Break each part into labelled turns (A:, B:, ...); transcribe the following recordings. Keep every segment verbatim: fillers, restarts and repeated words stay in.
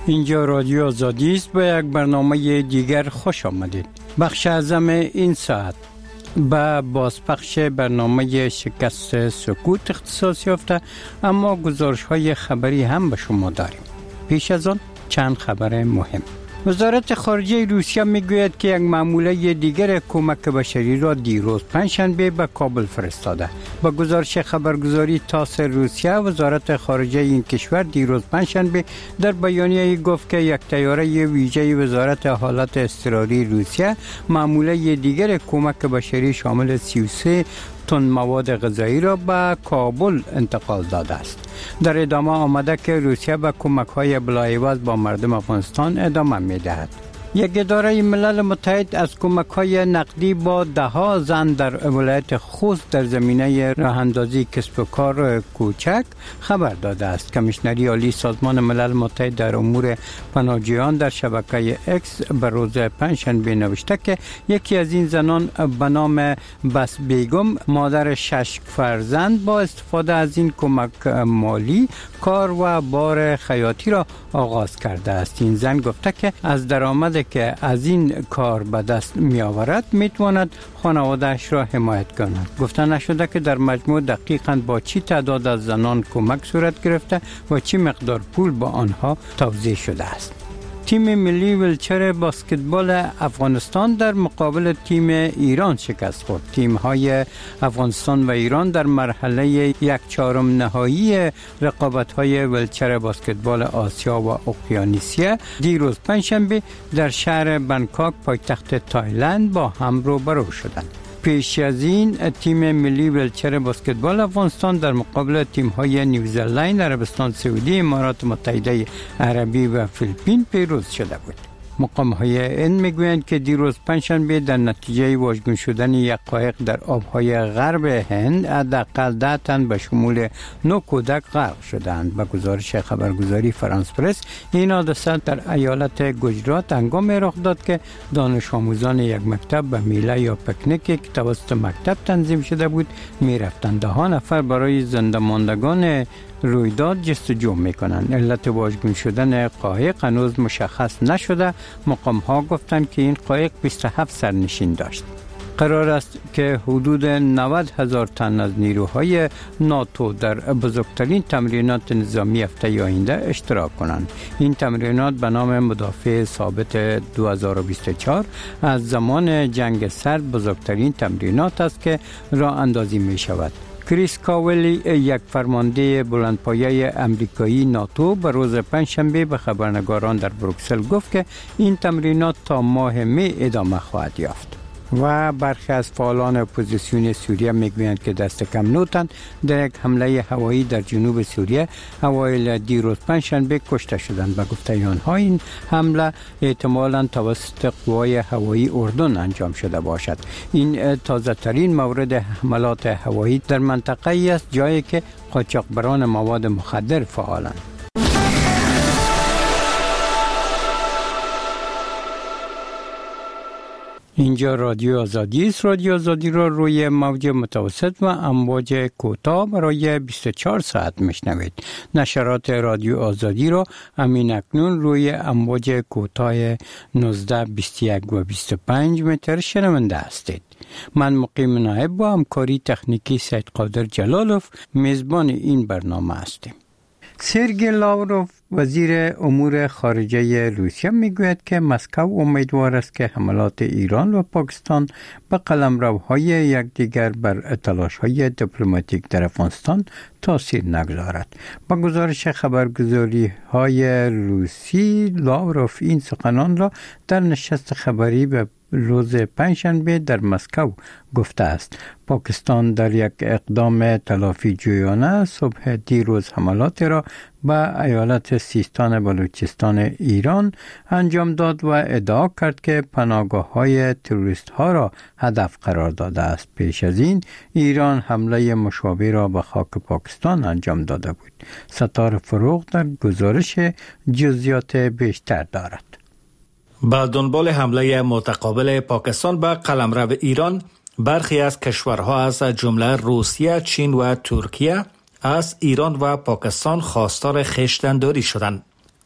A: اینجا رادیو آزادی است. به یک برنامه دیگر خوش آمدید. بخش اعظم این ساعت با بازپخش برنامه شکست سکوت اختصاص یافته، اما گزارش های خبری هم به شما داریم. پیش از آن چند خبر مهم. وزارت خارجه روسیه میگوید که یک ماموره دیگر کمک بشری را دیروز پنجشنبه به کابل فرستاده. با گزارش خبرگزاری تاس روسیه، وزارت خارجه این کشور دیروز پنجشنبه در بیانیه گفت که یک طیاره ویژه وزارت حالات اضطراری روسیه ماموره دیگر کمک بشری شامل سی و سه تن مواد غذایی را به کابل انتقال داده است. در ادامه آمده که روسیه به کمک‌های بلایواز با مردم افغانستان ادامه می‌دهد. یک اداره ملل متحد از کمک‌های نقدی با ده ها زن در ولایت خوست در زمینه راه‌اندازی کسب و کار کوچک خبر داده است. کمیشنری عالی سازمان ملل متحد در امور پناهجویان در شبکه اکس به روز پنجشنبه نوشته که یکی از این زنان به نام بس بیگم، مادر شش فرزند، با استفاده از این کمک مالی کار و بار خیاطی را آغاز کرده است. این زن گفته که از درآمد که از این کار به دست می آورد می تواند خانواده‌اش را حمایت کند. گفته نشده که در مجموع دقیقاً با چی تعداد از زنان کمک صورت گرفته و چی مقدار پول با آنها توزیع شده است. تیم ملی ویلچر بسکتبال افغانستان در مقابل تیم ایران شکست خورد. تیم‌های افغانستان و ایران در مرحله یک چهارم نهایی رقابت‌های ویلچر بسکتبال آسیا و اقیانوسیه دیروز پنجشنبه در شهر بنکاک پایتخت تایلند با هم روبرو شدند. پیش از این تیم ملی ویلچر بسکتبال افغانستان در مقابل تیم‌های نیوزلند، عربستان سعودی، امارات متحده عربی و فیلیپین پیروز شده بود. مقام‌های هند میگویند که دیروز پنجشنبه در نتیجه واژگون شدن یک قایق در آب‌های غرب هند حداقل ده تن به شمول نه کودک غرق شدند. به گزارش خبرگزاری فرانس پرس، این حادثه در ایالت گجرات هنگام رخ داد که دانش آموزان یک مکتب به میله یا پکنیکی که توسط مکتب تنظیم شده بود می‌رفتند. ده ها نفر برای زنده ماندگان رویداد جستجو میکنند. علت واژگون شدن قایق هنوز مشخص نشده. مقام ها گفتند که این قایق بیست و هفت سرنشین داشت. قرار است که حدود نود هزار تن از نیروهای ناتو در بزرگترین تمرینات نظامی هفته آینده اشتراک کنند. این تمرینات به نام مدافع ثابت دو هزار و بیست و چهار از زمان جنگ سرد بزرگترین تمرینات است که راه اندازی می شود. کریس کاولی، یک فرمانده بلندپایه امریکایی ناتو، به روز پنجشنبه به خبرنگاران در بروکسل گفت که این تمرینات تا ماه می ادامه خواهد یافت. و برخی از فعالان اپوزیسیون سوریه میگویند که دست کم نه تن در یک حمله هوایی در جنوب سوریه اوایل دیروز پنجشنبه کشته شدند. به گفته آنها این حمله احتمالاً توسط قوای هوایی اردن انجام شده باشد. این تازه ترین مورد حملات هوایی در منطقه ای است جایی که قاچاقبران مواد مخدر فعالند. اینجا رادیو آزادی است. رادیو آزادی را روی موج متوسط و امواج کوتاه برای بیست و چهار ساعت میشنوید. نشرات رادیو آزادی را همین اکنون روی امواج کوتاه نوزده، بیست و یک و بیست و پنج متر شنونده هستید. من مقیم نایب با همکاری تکنیکی سید قادر جلالوف میزبان این برنامه هستیم. سرگئی لاوروف، وزیر امور خارجه روسیه، میگوید که مسکو امیدوار است که حملات ایران و پاکستان به قلمروهای یکدیگر بر تلاش‌های دیپلماتیک در افغانستان تاثیر نگذارد. با گزارش خبرگزاری های روسی، لاوروف این سخنان را در نشست خبری به روز پنجشنبه در مسکو گفته است. پاکستان در یک اقدام تلافی جویانه صبح دیروز حملات را به ایالت سیستان بلوچستان ایران انجام داد و ادعا کرد که پناهگاه‌های تروریست ها را هدف قرار داده است. پیش از این ایران حمله مشابه را به خاک پاکستان انجام داده بود. ستار فروغ در گزارش جزئیات بیشتر دارد.
B: با دنبال حمله متقابل پاکستان به قلمرو ایران، برخی از کشورها از جمله روسیه، چین و ترکیه از ایران و پاکستان خواستار خویشتن‌داری شدند.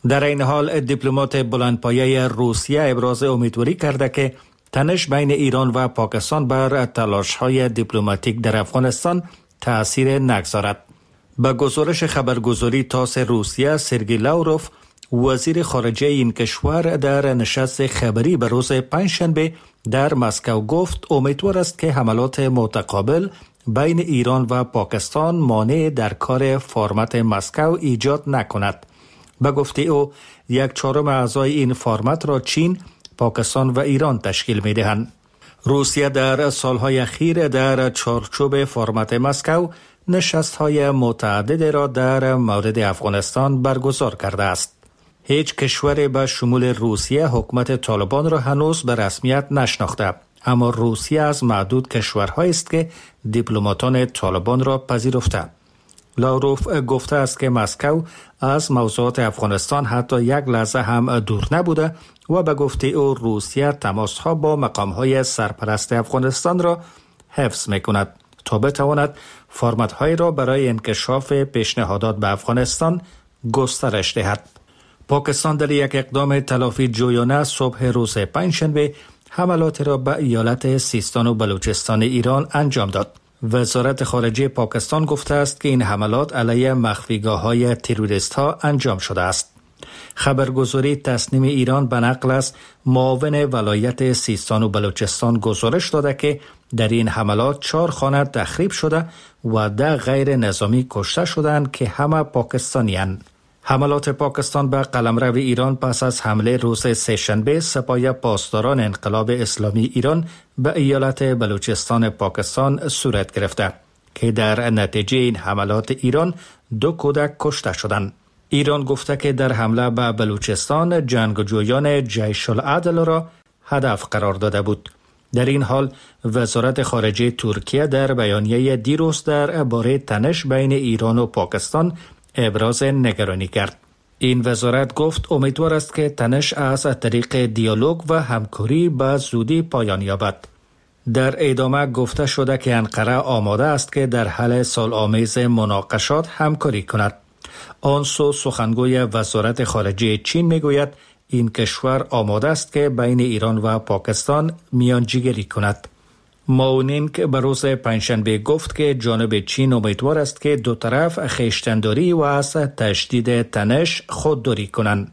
B: در این حال دیپلمات بلندپایه روسیه ابراز امیدواری کرده که تنش بین ایران و پاکستان بر تلاش‌های دیپلماتیک در افغانستان تأثیر نگذارد. به گزارش خبرگزاری تاس روسیه، سرگئی لاوروف وزیر خارجه این کشور در نشست خبری به روز پنجشنبه در مسکو گفت امیدوار است که حملات متقابل بین ایران و پاکستان مانع در کار فرمت مسکو ایجاد نکند. به گفته او یک چهارم اعضای این فرمت را چین، پاکستان و ایران تشکیل می دهند. روسیه در سالهای اخیر در چارچوب فرمت مسکو نشست‌های متعدد را در مورد افغانستان برگزار کرده است. هیچ کشوری به شمول روسیه حکومت طالبان را هنوز به رسمیت نشناخته، اما روسیه از معدود کشورهایی است که دیپلماتان طالبان را پذیرفته. لاوروف گفته است که مسکو از موضوعات افغانستان حتی یک لحظه هم دور نبوده و به گفته او روسیه تماس‌ها با مقام‌های سرپرست افغانستان را حفظ می‌کند تا بتواند فرمت‌های را برای انکشاف پیشنهادات به افغانستان گسترش دهد. پاکستان در یک اقدام تلافی جویانه صبح روز پنجشنبه حملات را به ایالت سیستان و بلوچستان ایران انجام داد. وزارت خارجه پاکستان گفته است که این حملات علیه مخفیگاه‌های تروریست‌ها انجام شده است. خبرگزاری تسنیم ایران به نقل از معاون ولایت سیستان و بلوچستان گزارش داده که در این حملات چهار خانه تخریب شده و ده غیر نظامی کشته شدند که همه پاکستانی‌اند. حملات پاکستان به قلمرو ایران پس از حمله روز سه‌شنبه سپاه پاسداران انقلاب اسلامی ایران به ایالت بلوچستان پاکستان صورت گرفته که در نتیجه این حملات ایران دو کودک کشته شدند. ایران گفته که در حمله به بلوچستان جنگجویان جیش العدل را هدف قرار داده بود. در این حال وزارت خارجه ترکیه در بیانیه دیروز درباره تنش بین ایران و پاکستان ابراز نگرانی کرد. این وزارت گفت امیدوار است که تنش از طریق دیالوگ و همکاری به زودی پایان یابد. در ادامه گفته شده که انقره آماده است که در حل صلح‌آمیز مناقشات همکاری کند. آن سو سخنگوی وزارت خارجه چین میگوید این کشور آماده است که بین ایران و پاکستان میانجیگری کند. ماونینگ به روز پنجشنبه گفت که جانب چین امیدوار است که دو طرف خویشتن‌داری و از تشدید تنش خودداری کنند.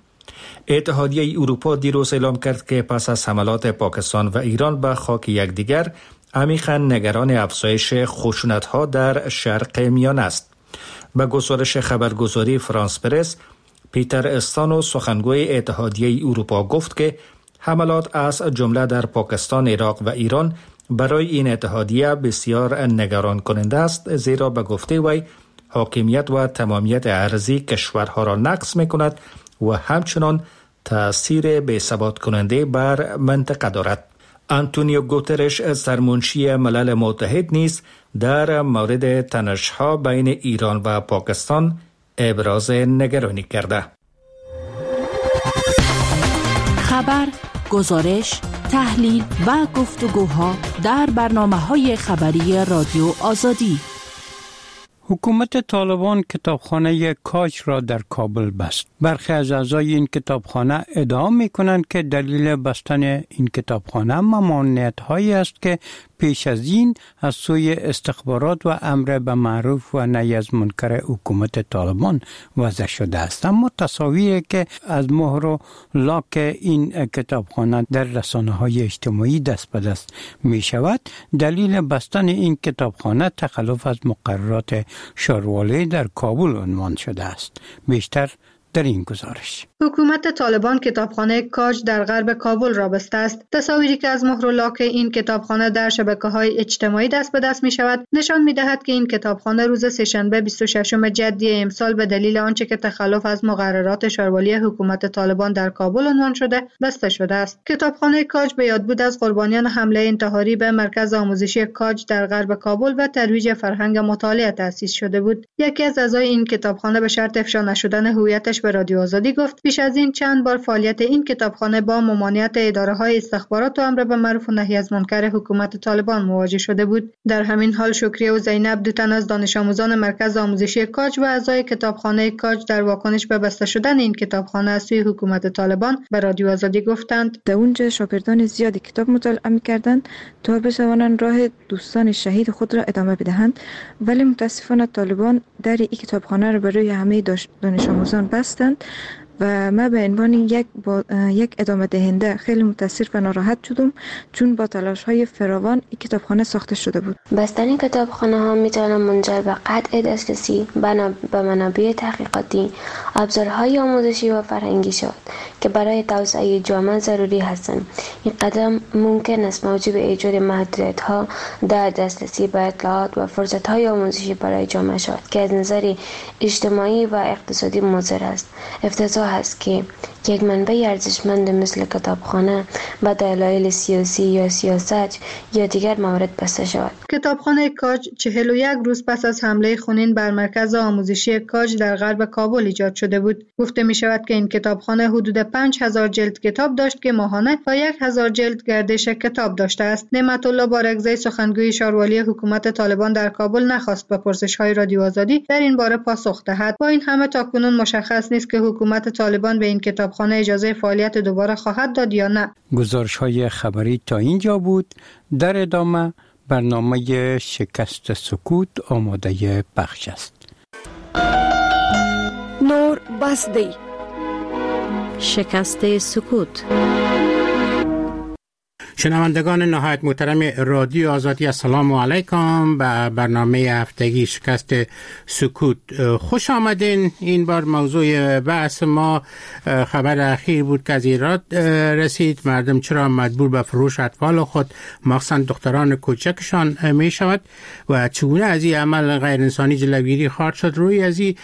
B: اتحادیه اروپا دیروز اعلام کرد که پس از حملات پاکستان و ایران به خاک یکدیگر عمیقاً نگران افزایش خشونت‌ها در شرق میانه است. به گزارش خبرگزاری فرانس پرس، پیتر استانو سخنگوی اتحادیه اروپا گفت که حملات از جمله در پاکستان، عراق و ایران برای این اتحادیه بسیار نگران کننده است، زیرا به گفته وی حاکمیت و تمامیت ارضی کشورها را نقض می کند و همچنان تأثیر بی‌ثبات کننده بر منطقه دارد. آنتونیو گوترش سرمنشی ملل متحد نیز در مورد تنش‌ها بین ایران و پاکستان ابراز نگرانی کرده.
C: خبر، گزارش، تحلیل و گفتگوها در برنامه‌های خبری رادیو آزادی.
A: حکومت طالبان کتابخانه کاج را در کابل بست. برخی از اعضای این کتابخانه ادعا می‌کنند که دلیل بستن این کتابخانه ممانعت‌هایی است که پیش از این از سوی استخبارات و امر به معروف و نهی از منکر حکومت طالبان وضع شده است. اما تصاویری که از مهر و لاک این کتابخانه در رسانه‌های اجتماعی دست به دست می شود، دلیل بستن این کتابخانه تخلف از مقررات شاروالی در کابل عنوان شده است. بیشتر در این گزارش.
D: حکومت طالبان کتابخانه کاج در غرب کابل را بسته است. تصاویری که از مهر و لاک این کتابخانه در شبکه‌های اجتماعی دست به دست می شود نشان می دهد که این کتابخانه روز سه‌شنبه بیست و ششم جدی امسال به دلیل آنچه که تخلف از مقررات شاروالی حکومت طالبان در کابل عنوان شده بسته شده است. کتابخانه کاج به یادبود از قربانیان حمله انتحاری به مرکز آموزشی کاج در غرب کابل و ترویج فرهنگ مطالعه تأسیس شده بود. یکی از اعضای این کتابخانه به شرط افشا نشدن هویتش خودش به رادیو آزادی گفت پیش از این چند بار فعالیت این کتابخانه با ممانعت اداره‌های استخبارات و امر به معروف و نهی از منکر حکومت طالبان مواجه شده بود. در همین حال شکریه و زینب دو تن از دانش آموزان مرکز آموزشی کاج و اعضای کتابخانه کاج در واکنش به بسته شدن این کتابخانه از سوی حکومت طالبان به رادیو آزادی گفتند
E: در اونجا شاگردان زیادی کتاب مطالعه می‌کردند تا بتوانند راه دوستان شهید خود را ادامه بدهند، ولی متاسفانه طالبان در این کتابخانه را برای همه دانش آموزان بستند و ما به عنوان یک با یک ادامه دهنده خیلی متاسف و ناراحت شدم، چون با تلاش های فراوان این کتابخانه ساخته شده بود.
F: بستن این کتابخانه ها میتونه منجر به قطع دسترسی به منابع تحقیقاتی، ابزارهای آموزشی و فرهنگی شد که برای توسعه جامعه ضروری هستند. این قدم ممکن است موجب ایجاد محدودیت ها در دسترسی به اطلاعات و فرصت های آموزشی برای جامعه شد که از نظر اجتماعی و اقتصادی مضر است. افتضاح است که یک منبع ارزشمند مثل کتابخانه به دلایل سیاسی یا سیاست یا دیگر موارد بسته شود.
D: کتابخانه کاج چهل و یک روز پس از حمله خونین بر مرکز آموزشی کاج در غرب کابل ایجاد شده بود. گفته می شود که این کتابخانه حدود پنج هزار جلد کتاب داشت که ماهانه تا یک هزار جلد گردش کتاب داشته است. نعمت الله بارکزی سخنگوی شاروالی حکومت طالبان در کابل نخواست به پرسش‌های رادیو آزادی در این باره پاسخ دهد. با این همه تاکنون مشخص نیست که حکومت طالبان به این کتابخانه اجازه فعالیت دوباره خواهد داد یا نه.
A: گزارش‌های خبری تا اینجا بود. در ادامه برنامه شکست سکوت آماده پخش است.
C: نور بسدی شکست سکوت.
G: شنوندگان نهایت محترم رادیو آزادی، السلام علیکم. به برنامه هفتگی شکست سکوت خوش آمدین. این بار موضوع بحث ما خبر اخیر بود که از ایران رسید. مردم چرا مجبور به فروش اطفال خود مخصوصا دختران کوچکشان می شود و چگونه از این عمل غیر انسانی جلوگیری خواهد شد. روی از این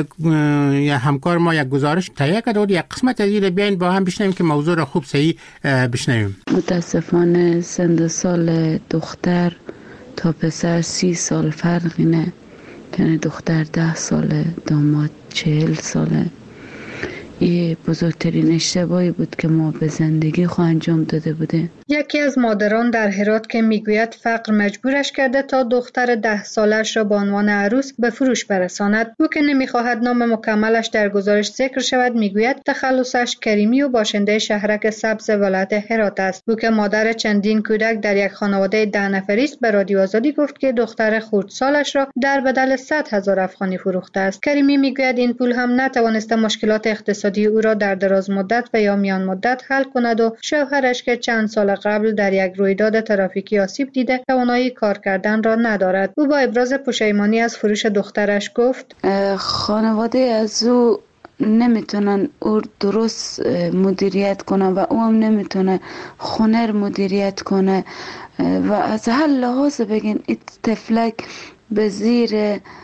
G: همکار ما یک گزارش تهیه کرده بود. یک قسمت از این بیاین با هم بشنویم که موضوع را خوب صحیح بشنویم.
H: متاسفانه سن سال دختر تا پسر سی سال فرق اینه، یعنی دختر ده ساله، داماد چهل ساله. این بزرگترین اشتباهی بود که ما به زندگی خود انجام داده بوده.
D: یکی از مادران در هرات که میگوید فقر مجبورش کرده تا دختر ده سالش را به عنوان عروس به فروش برساند. او که نمیخواهد نام مکملش در گزارش ذکر شود میگوید تخلصش کریمی و باشنده شهرک سبز ولایت هرات است. او که مادر چندین کودک در یک خانواده ده نفری است به رادیو آزادی گفت که دختر خردسالش را در بدل صد هزار افغانی فروخته است. کریمی میگوید این پول هم نتوانسته مشکلات اقتصادی او را در دراز مدت و یا میان مدت حل کند و شوهرش که چند سال قبل در یک رویداد ترافیکی آسیب دیده توانایی کار کردن را ندارد. او با ابراز پشیمانی از فروش دخترش گفت
H: خانواده از او نمیتونن او درست مدیریت کنه و او هم نمیتونه خونه مدیریت کنه و از هر لحاظ بگین این طفلک به زیر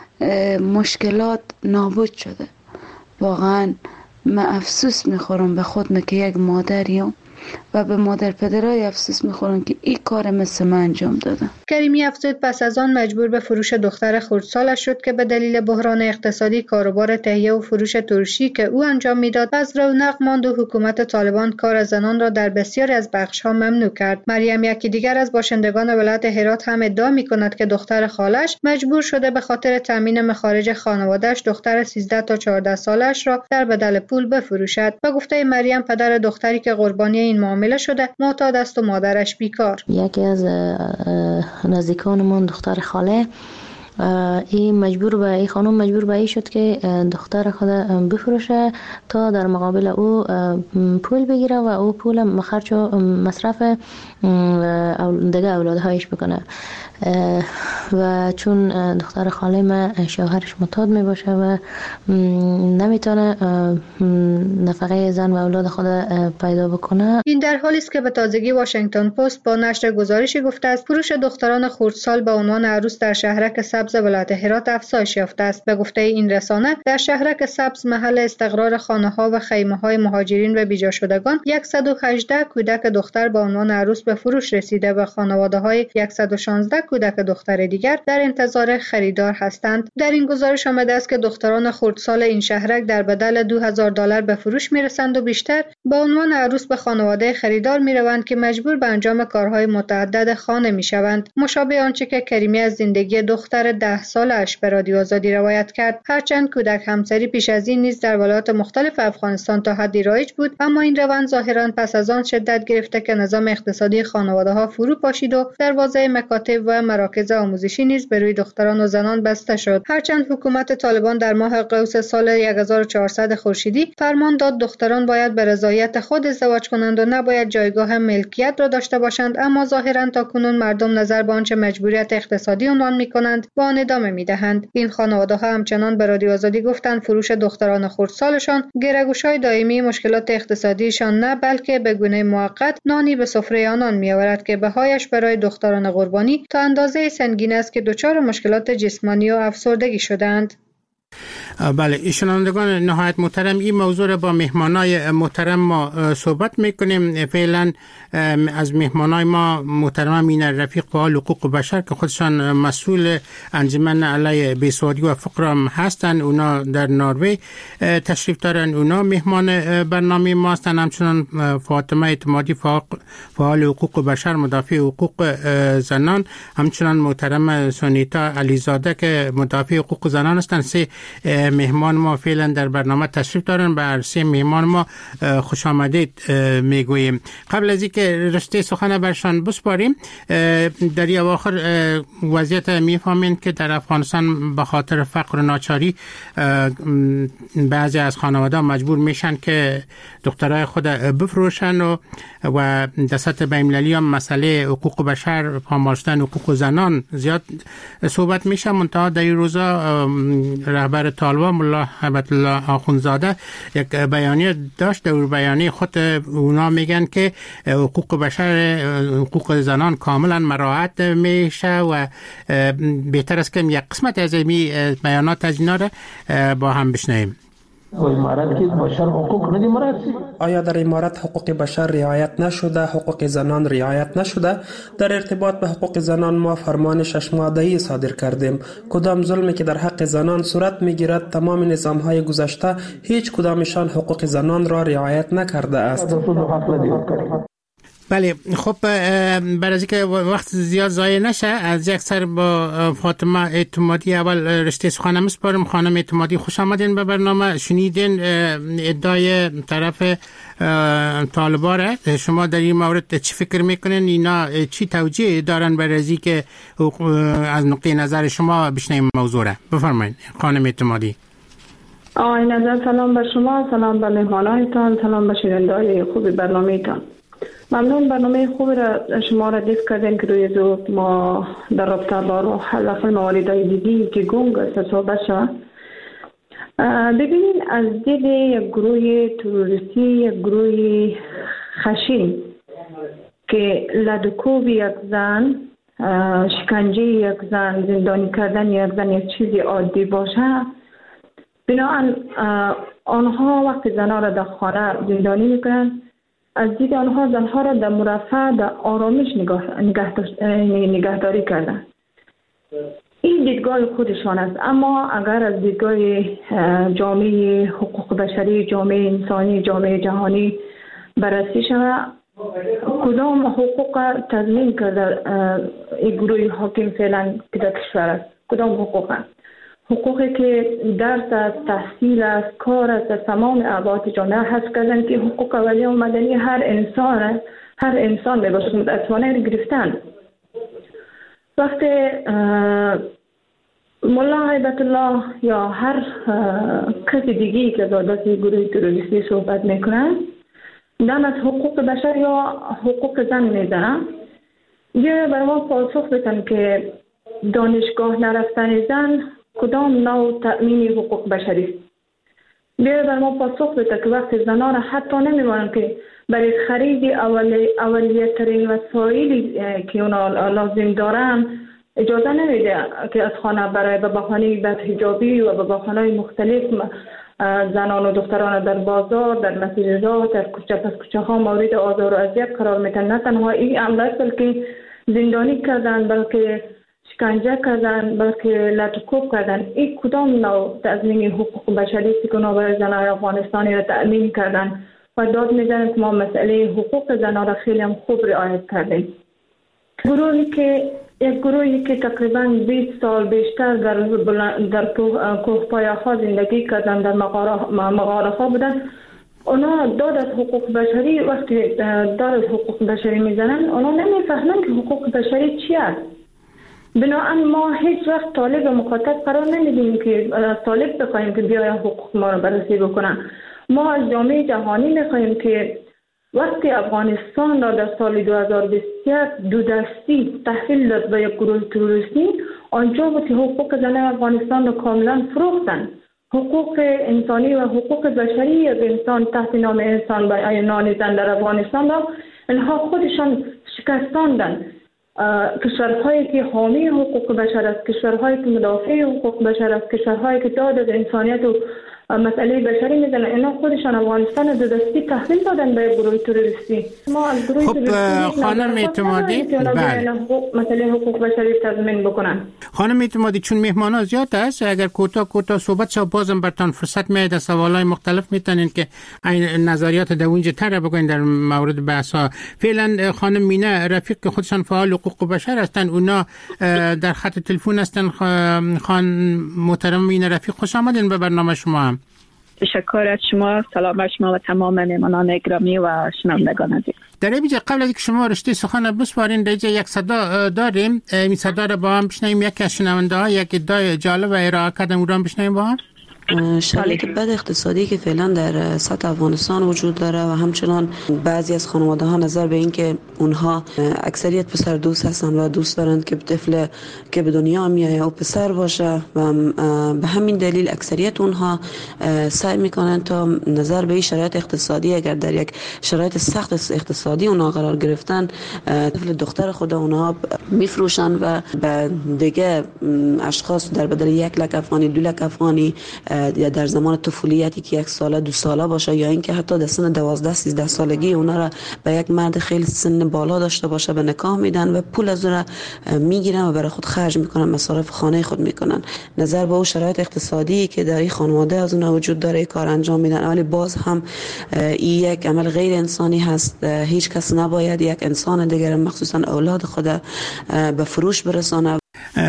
H: مشکلات نابود شده. واقعا من افسوس میخورم به خودم که یک مادریم و به مادر پدرای افسوس میخورم که این کار مثل من انجام دادم.
D: کریمی افزود پس از آن مجبور به فروش دختر خردسالش شد که به دلیل بحران اقتصادی کاروبار تهیه و فروش ترشی که او انجام میداد از رونق ماند و حکومت طالبان کار زنان را در بسیاری از بخش‌ها ممنوع کرد. مریم یکی دیگر از باشندگان ولایت هرات هم ادعا میکند که دختر خالش مجبور شده به خاطر تامین مخارج خانواده‌اش دختر سیزده تا چهارده سالش را در بدل پول بفروشد. به گفته مریم پدر دختری که قربانی این معامله شده معتاد است و مادرش بیکار.
I: یکی از نزدیکانمون دختر خاله این مجبور به این خانم مجبور به این شد که دختر خود بفروشه تا در مقابل او پول بگیره و او پول خرج و مصرف دیگه اولادهایش بکنه. و چون دختر خاله ما شوهرش معتاد می باشه و نمیتونه نفقه زن و اولاد خود پیدا بکنه.
D: این در حالی است که به تازگی واشنگتن پست با نشر گزارشی گفته است فروش دختران خردسال به عنوان عروس در شهرک سبز ولایت هرات افزایش یافته است. به گفته این رسانه در شهرک سبز محل استقرار خانه‌ها و خیمه‌های مهاجرین و بیجا شدگان صد و هجده کودک دختر به عنوان عروس به فروش رسیده و خانواده‌های صد و شانزده کودک دختر دیگر در انتظار خریدار هستند. در این گزارش آمده است که دختران خردسال این شهرک در بدل دو هزار دلار به فروش میرسند و بیشتر به عنوان عروس به خانواده خریدار میروند که مجبور به انجام کارهای متعدد خانه میشوند. مشابه آنچه که کریمی از زندگی دختر ده سالش به رادیو آزادی روایت کرد. هرچند کودک همسری پیش از این نیز در ولایات مختلف افغانستان تا حدی رایج بود، اما این روند ظاهرا پس از آن شدت گرفته که نظام اقتصادی خانواده‌ها فرو پاشید و دروازه مکاتب و مراکز آموزشی نیز به روی دختران و زنان بسته شد. هرچند حکومت طالبان در ماه قوس سال هزار و چهارصد خورشیدی فرمان داد دختران باید به رضایت خود ازدواج کنند و نباید جایگاه ملکیت را داشته باشند، اما ظاهرا تاکنون مردم نظر به آنچه مجبوریت اقتصادی عنوان می‌کنند با آن ادامه می‌دهند. این خانواده‌ها همچنان به رادیو آزادی گفتند فروش دختران خردسالشان گره‌گوش‌های دائمی مشکلات اقتصادیشان نه بلکه به گونه موقت نانی به سفره آنان می‌آورد که بهایش برای دختران قربانی تا اندازه سنگین است که دچار مشکلات جسمانی و افسردگی شدند.
G: بله، شنوندگان نهایت محترم، این موضوع را با مهمانای محترم ما صحبت میکنیم. فعلا از مهمانای ما محترم مین رفیق فعال حقوق بشر که خودشان مسئول انجمن علیه بیسوادی و فقر هم هستند، اونا در نروژ تشریف دارن، اونا مهمان برنامه ما هستند. همچنان فاطمه اعتمادی فعال حقوق بشر مدافع حقوق زنان، همچنان محترم سونیتا علیزاده که مدافع حقوق زنان هستند. سه مهمان ما فعلا در برنامه تشریف دارن. بر سه مهمان ما خوش آمدید میگوییم. قبل از اینکه رشته سخن برشان بسپاریم، در این اواخر وضعیت میفهمین که در افغانستان به خاطر فقر و ناچاری بعضی از خانواده مجبور میشن که دخترای خود بفروشن و و در سطح بین‌المللی هم مسئله حقوق بشر، پامال شدن حقوق زنان زیاد صحبت میشه. منتها در این روزا رهبر طالبان ملا هیبت الله آخوندزاده یک بیانیه داشت. در بیانیه خود اونا میگن که حقوق بشر، حقوق زنان کاملا مراعات میشه و بهتر است که یک قسمت از این بیانات از اینا را با هم بشنویم.
J: آیا در امارت حقوق بشر رعایت نشده، حقوق زنان رعایت نشده؟ در ارتباط به حقوق زنان ما فرمان شش ماده‌ای صادر کردیم. کدام ظلمی که در حق زنان صورت میگیرد، تمام نظام‌های گذشته هیچ کدامشان حقوق زنان را رعایت نکرده است.
G: بله، خب برای از اینکه وقت زیاد ضایع نشه، از یک سر با فاطمه اعتمادی اول رشته سخن میسپارم. خانم اعتمادی خوش آمدین به برنامه. شنیدین ادعای طرف طالبان را، شما در این مورد چی فکر میکنین؟ اینا چی توجیه دارن برای از اینکه از نقطه نظر شما بشنویم موضوع را؟ بفرمایید خانم اعتمادی.
K: آقای نظر، سلام به شما، سلام به مهمانایتان، سلام به شنونده‌های خوب برنامه‌تان. ممنون برنامه خوب را شما را دیست کردین که روی زود ما در رابطه با حذف موالدهای دیگی که گنگ صحبت شد. ببینین، از دید یک گروه تروریستی، یک گروه خشین که لدکوب یک زن، شکنجه یک زن، زندانی کردن یک زن یک چیزی عادی باشه، بنابراین آنها وقتی زنها را در خانه زندانی میکنن، از دید آنها زنها را در مرفه، در آرامش نگهداری کردن. این دیدگاه خودشان است. اما اگر از دیدگاه جامعه حقوق بشری، جامعه انسانی، جامعه جهانی بررسی شود، کدام حقوق تضمین کرده این گروه حاکم فعلا در کشور است؟ کدام حقوق است؟ حقوقی که درس است، تحصیل است، کار است، در تمام ابعاد جامعه حذف کردن که حقوق اولیه و مدنی هر انسان است. هر انسان میباشد متاسفانه گرفتن. وقتی ملا هیبت الله یا هر کسی دیگی که با دست گروه تروریستی صحبت میکنن، دم از حقوق بشر یا حقوق زن میزنن، یه بر ما پاسخ بدن که دانشگاه نرفتن زن کدام نوع تأمین حقوق بشری است. بیا بر ما پاسخ بده که وقتی زنان را حتی نمی‌مانند که برای خرید اولی اولیه‌ترین وسایلی که اونا لازم دارن اجازه نمیده که از خانه برای به بهانه بدحجابی و به بهانه‌های مختلف زنان و دختران در بازار، در مسیر راه، در کوچه پس کوچه ها مورد آزار و اذیت قرار میدن. نه تنها این عمل است بلکه زندانی کردن، بلکه شکنجه کردن بلکه لطوکوب کردن. این کدام نوع تضمین حقوق بشری است که برای زنان افغانستانی را تأمین کردن و داد میزنن که ما مسئله حقوق زنان را خیلی هم خوب رعایت کردیم. گروهی که یک گروهی که تقریبا بیست سال بیشتر در در کوهپایه ها زندگی کردن، در مغاره ها بودن، اونا داد از حقوق بشری وقتی داد از حقوق بشری میزنن اونا نمیفهمن که حقوق بشری چی است. بنابراین ما هیچ وقت طالب و مخاطب قرار نمیدیم که طالب بخوایم که بیاید حقوق ما رو بررسی بکنن. ما از جامعه جهانی میخوایم که وقتی افغانستان را در سال دو هزار و بیست و یک دو دستی تحویل داد به یک گروه تروریستی، آنجا بود که حقوق زنان افغانستان را کاملا فروختن. حقوق انسانی و حقوق بشری یک انسان تحت نام انسان به عنوان زن در افغانستان را اینها خودشان شکستاندن. کشورهایی که حامی حقوق بشر است، کشورهایی که مدافع حقوق بشر است، کشورهایی که داد از انسانیت و مسئله بشری میزنن، اینا خودشان افغانستان دو دستی تحویل دادن به گروه تروریستی. ما از گروه
G: تروریستی خانم اعتمادی
K: بله مسئله حقوق بشری تضمین بکنن.
G: خانم اعتمادی چون مهمانا زیاد است، اگر کوتاه کوتاه صحبت شو بازم برتان فرصت میاد سوالای مختلف میتونین که این نظریات در اونجا طرح بکنین در مورد بحثا. فعلا خانم مینه رفیق که خودشان فعال حقوق بشر هستن، اونا در خط تلفن هستن. خان محترم مینه رفیق خوش آمدین به برنامه شما.
L: تشکر از شما، سلام بر شما و تمام مهمانان گرامی و شنوندگان عزیز.
G: در اینجا قبل از اینکه شما رشته سخن بسپارین، در اینجا یک صدا داریم، این صدا رو با هم بشنویم. یکی از شنونده ها یک ادعای جالب ارائه کرده، اون رو بشنویم با هم.
M: شرایط بد اقتصادی که فعلا در سطح افغانستان وجود داره و همچنان بعضی از خانواده ها نظر به این که اونها اکثریت پسر دوست هستن و دوست دارند که طفل که به دنیا میایه او پسر باشه و به همین دلیل اکثریت اونها سعی میکنن تا نظر به این شرایط اقتصادی، اگر در یک شرایط سخت اقتصادی اونها قرار گرفتن، طفل دختر خود اونها میفروشن و به دیگه اشخاص در بدل یک لک افغانی، دو لک افغانی یا در زمان طفولیتی که یک ساله دو ساله باشه یا اینکه حتی در سن دوازده سیزده سالگی اونا را به یک مرد خیلی سن بالا داشته باشه به نکاح میدن و پول از اون میگیرن و برای خود خرج میکنن، مصارف خانه خود میکنن. نظر به اون شرایط اقتصادی که در این خانواده از اون وجود داره کار انجام میدن، ولی باز هم این یک عمل غیر انسانی هست. هیچ کس نباید یک انسان دیگر مخصوصا اولاد خود به فروش برسانه.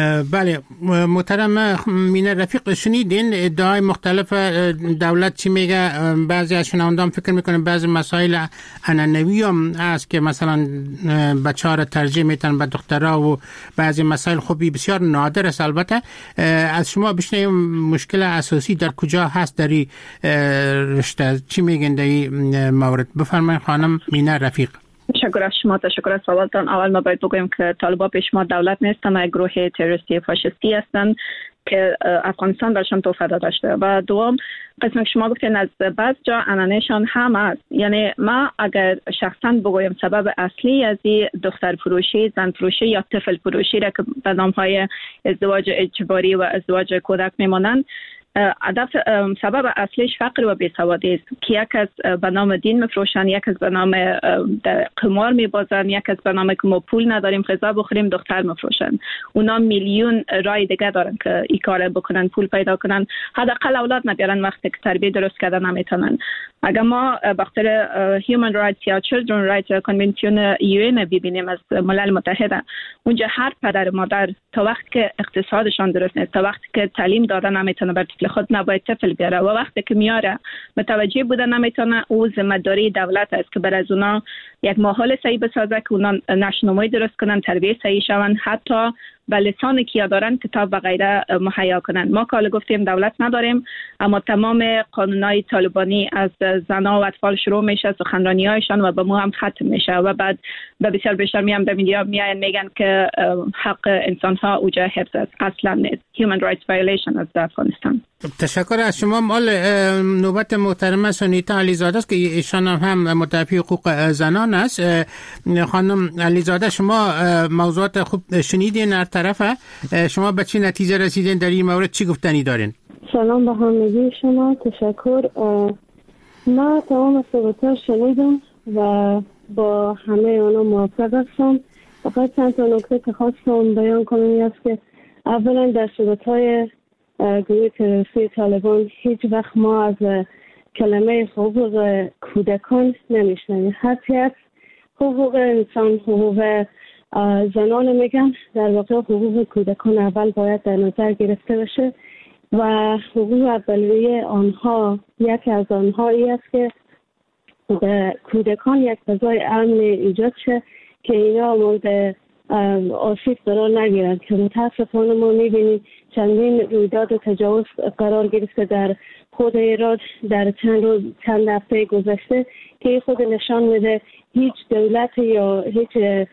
G: بله محترم مینه رفیق، شنیدین ادعای مختلف دولت چی میگه. بعضی از شنوندگان فکر میکنن بعضی مسائل عنعنوی هم هست که مثلا بچه‌ها را ترجیح میتن به دخترها و بعضی مسائل خوبی بسیار نادر است. البته از شما بشنویم مشکل اساسی در کجا هست در این رشته، چی میگن در این مورد. بفرمایید خانم مینه رفیق.
L: تشکر از شما، تشکر از سوالتان. اول ما باید بگوییم که طالبان پیشما دولت نیستن، یک گروه تروریستی فاشیستی هستند که افغانستان برشان توفه داده شده. و دوم قسم که شما گفتین از بعض جا عنعنه‌شان هم است. یعنی ما اگر شخصا بگویم سبب اصلی از این دختر فروشی، زن فروشی یا طفل فروشی را که به نام‌های ازدواج اجباری و ازدواج کودک میمانند، هدف سبب اصلیش فقر و بیسوادی است که یک از به نام دین میفروشن، یک از به نام قمار میبازن، یک از به نام که ما پول نداریم غذا بخوریم دختر میفروشن. اونا میلیون رای دیگه دارن که این کار بکنن، پول پیدا کنن، حداقل اولاد نبیارن وقتی که تربیت درست کردن نمیتونن. اگر ما بخاطر هیومن رایتس یا چیلدرن رایتس کنونسیون یو ان ببینیم از ملل متحد، اونجا هر پدر مادر تا وقتی که اقتصادشان درست نیست، تا وقتی که تعلیم دادن نمیتونه بر طفل خود نباید طفل بیاره و وقتی که میاره متوجه بودن نمیتونه، او ذمہ داری دولت است که بر از اونا یک ماحول صحیح بسازه که اونا نشنمایی درست کنن، تربیت صحیح شون، حتی به لسان کیا دارن کتاب و غیره مهیا کنن. ما که گفتیم دولت نداریم، اما تمام قانونهای طالبانی از زنا و اطفال شروع میشه، سخنرانی‌هایشان و به مو هم ختم میشه و بعد به بسیار بیشتر میام به میدیا میاین میگن که حق انسان ها اوجا حفظ است. اصلا نیست. human rights violation از افغانستان.
G: تشکر از شما. مال نوبت محترمه سونیتا علیزاده است که ایشان هم مدافع حقوق زنان است. خانم علیزاده، شما موضوعات خوب شنیدین هر طرفه، شما به چه نتیجه رسیدین در این مورد، چی گفتنی دارین؟
N: سلام به همگی شما، تشکر. من تمام صحبت‌ها شنیدم و با همه اونا موافق هستم. فقط چند تا نکته که خواستم بیان کنم این است که اولا در صورت‌های گروه تروریستی طالبان هیچ وقت ما از کلمه حقوق کودکان نمیشنویم. هرچی از حقوق انسان، حقوق زنان میگن، در واقع حقوق کودکان اول باید در نظر گرفته بشه و حقوق اولیه آنها یکی از آنها ای است که به کودکان یک فضای امن ایجاد شه که اینا مورد آسیب قرار نگیرند، که متاسفانه ما میبینیم چندین رویداد تجاوز قرار گرفته در خود ایران در چند روز چند هفته گذشته که خود نشان میده هیچ دولت یا هیچ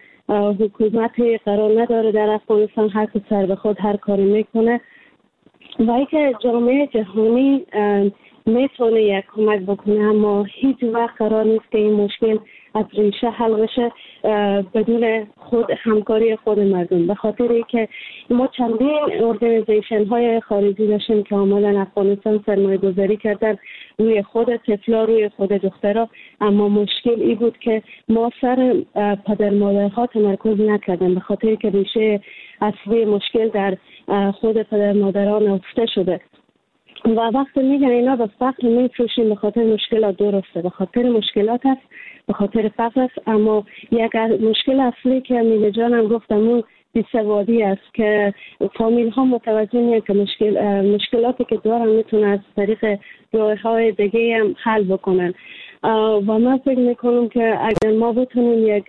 N: حکومتی قرار نداره در افغانستان هر که سر به خود هر کاری میکنه و اینکه جامعه جهانی میتونه یک کمک بکنه، اما هیچ وقت قرار نیست که این مشکل از ریشه حل بشه بدون خود همکاری خود مردم. به خاطر اینکه ما چندین ارگانیزیشن های خارجی داشتیم که آمدن افغانستان سرمایه گذاری کردن روی خود طفلا، روی خود دخترها، اما مشکل این بود که ما سر پدر مادرها تمرکز نکردیم به خاطر که ریشه اصلی مشکل در خود پدر مادرها نهفته شده و وقتی میگن اینا به فقر میفروشیم به خاطر مشکلات، درسته به خاطر مشکلات است، به خاطر فقر است، اما یک مشکل اصلی که میله جانم گفتم اون بی‌سوادی است که فامیل ها متوجه نیست که مشکل مشکلاتی که دارن میتونن از طریق راه‌های دیگه هم حل بکنن و من فکر میکنم که اگر ما بتونیم یک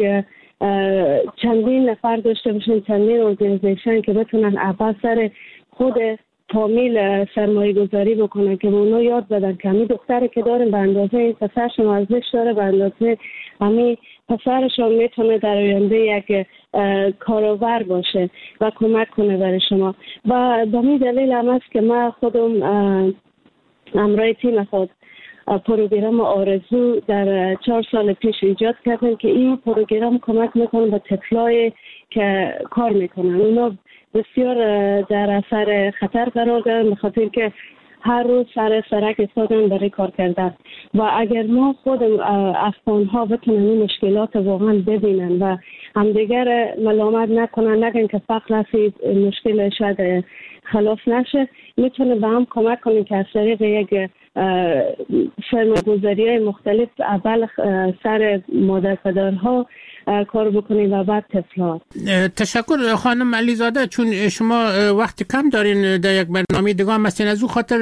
N: چندین نفر داشته باشیم، چندین ارگانیزیشن که بتونن اول سر خود فامیل سرمایه گذاری بکنن که به اونا یاد بدن که همین دختری که داریم به اندازه این پسرشون ارزش داره، به اندازه همین پسرشون میتونه در آینده یک کارآور باشه و کمک کنه برای شما. و به این دلیل هم است که من خودم همراه تیم خود پروگرام آرزو در چهار سال پیش ایجاد کردم که این پروگرام کمک میکنه به طفلای که کار میکنن. اونا بسیار در اثر خطر قرار دارن به خاطر که هر روز سر سرک استادن برای کار کردن و اگر ما خود افغان ها بتونن این مشکلات واقعا ببینن و همدیگر ملامت نکنن، نگن که فقر هستی مشکل شاید خلاص نشه، میتونه به هم کمک کنیم که از طریق یک سرمایه‌گذاری های مختلف اول سر مادر پدرها کار بکنیم و بعد طفلان.
G: تشکر خانم علیزاده، چون شما وقت کم دارین در یک برنامه دیگه هم هستین، از او خاطر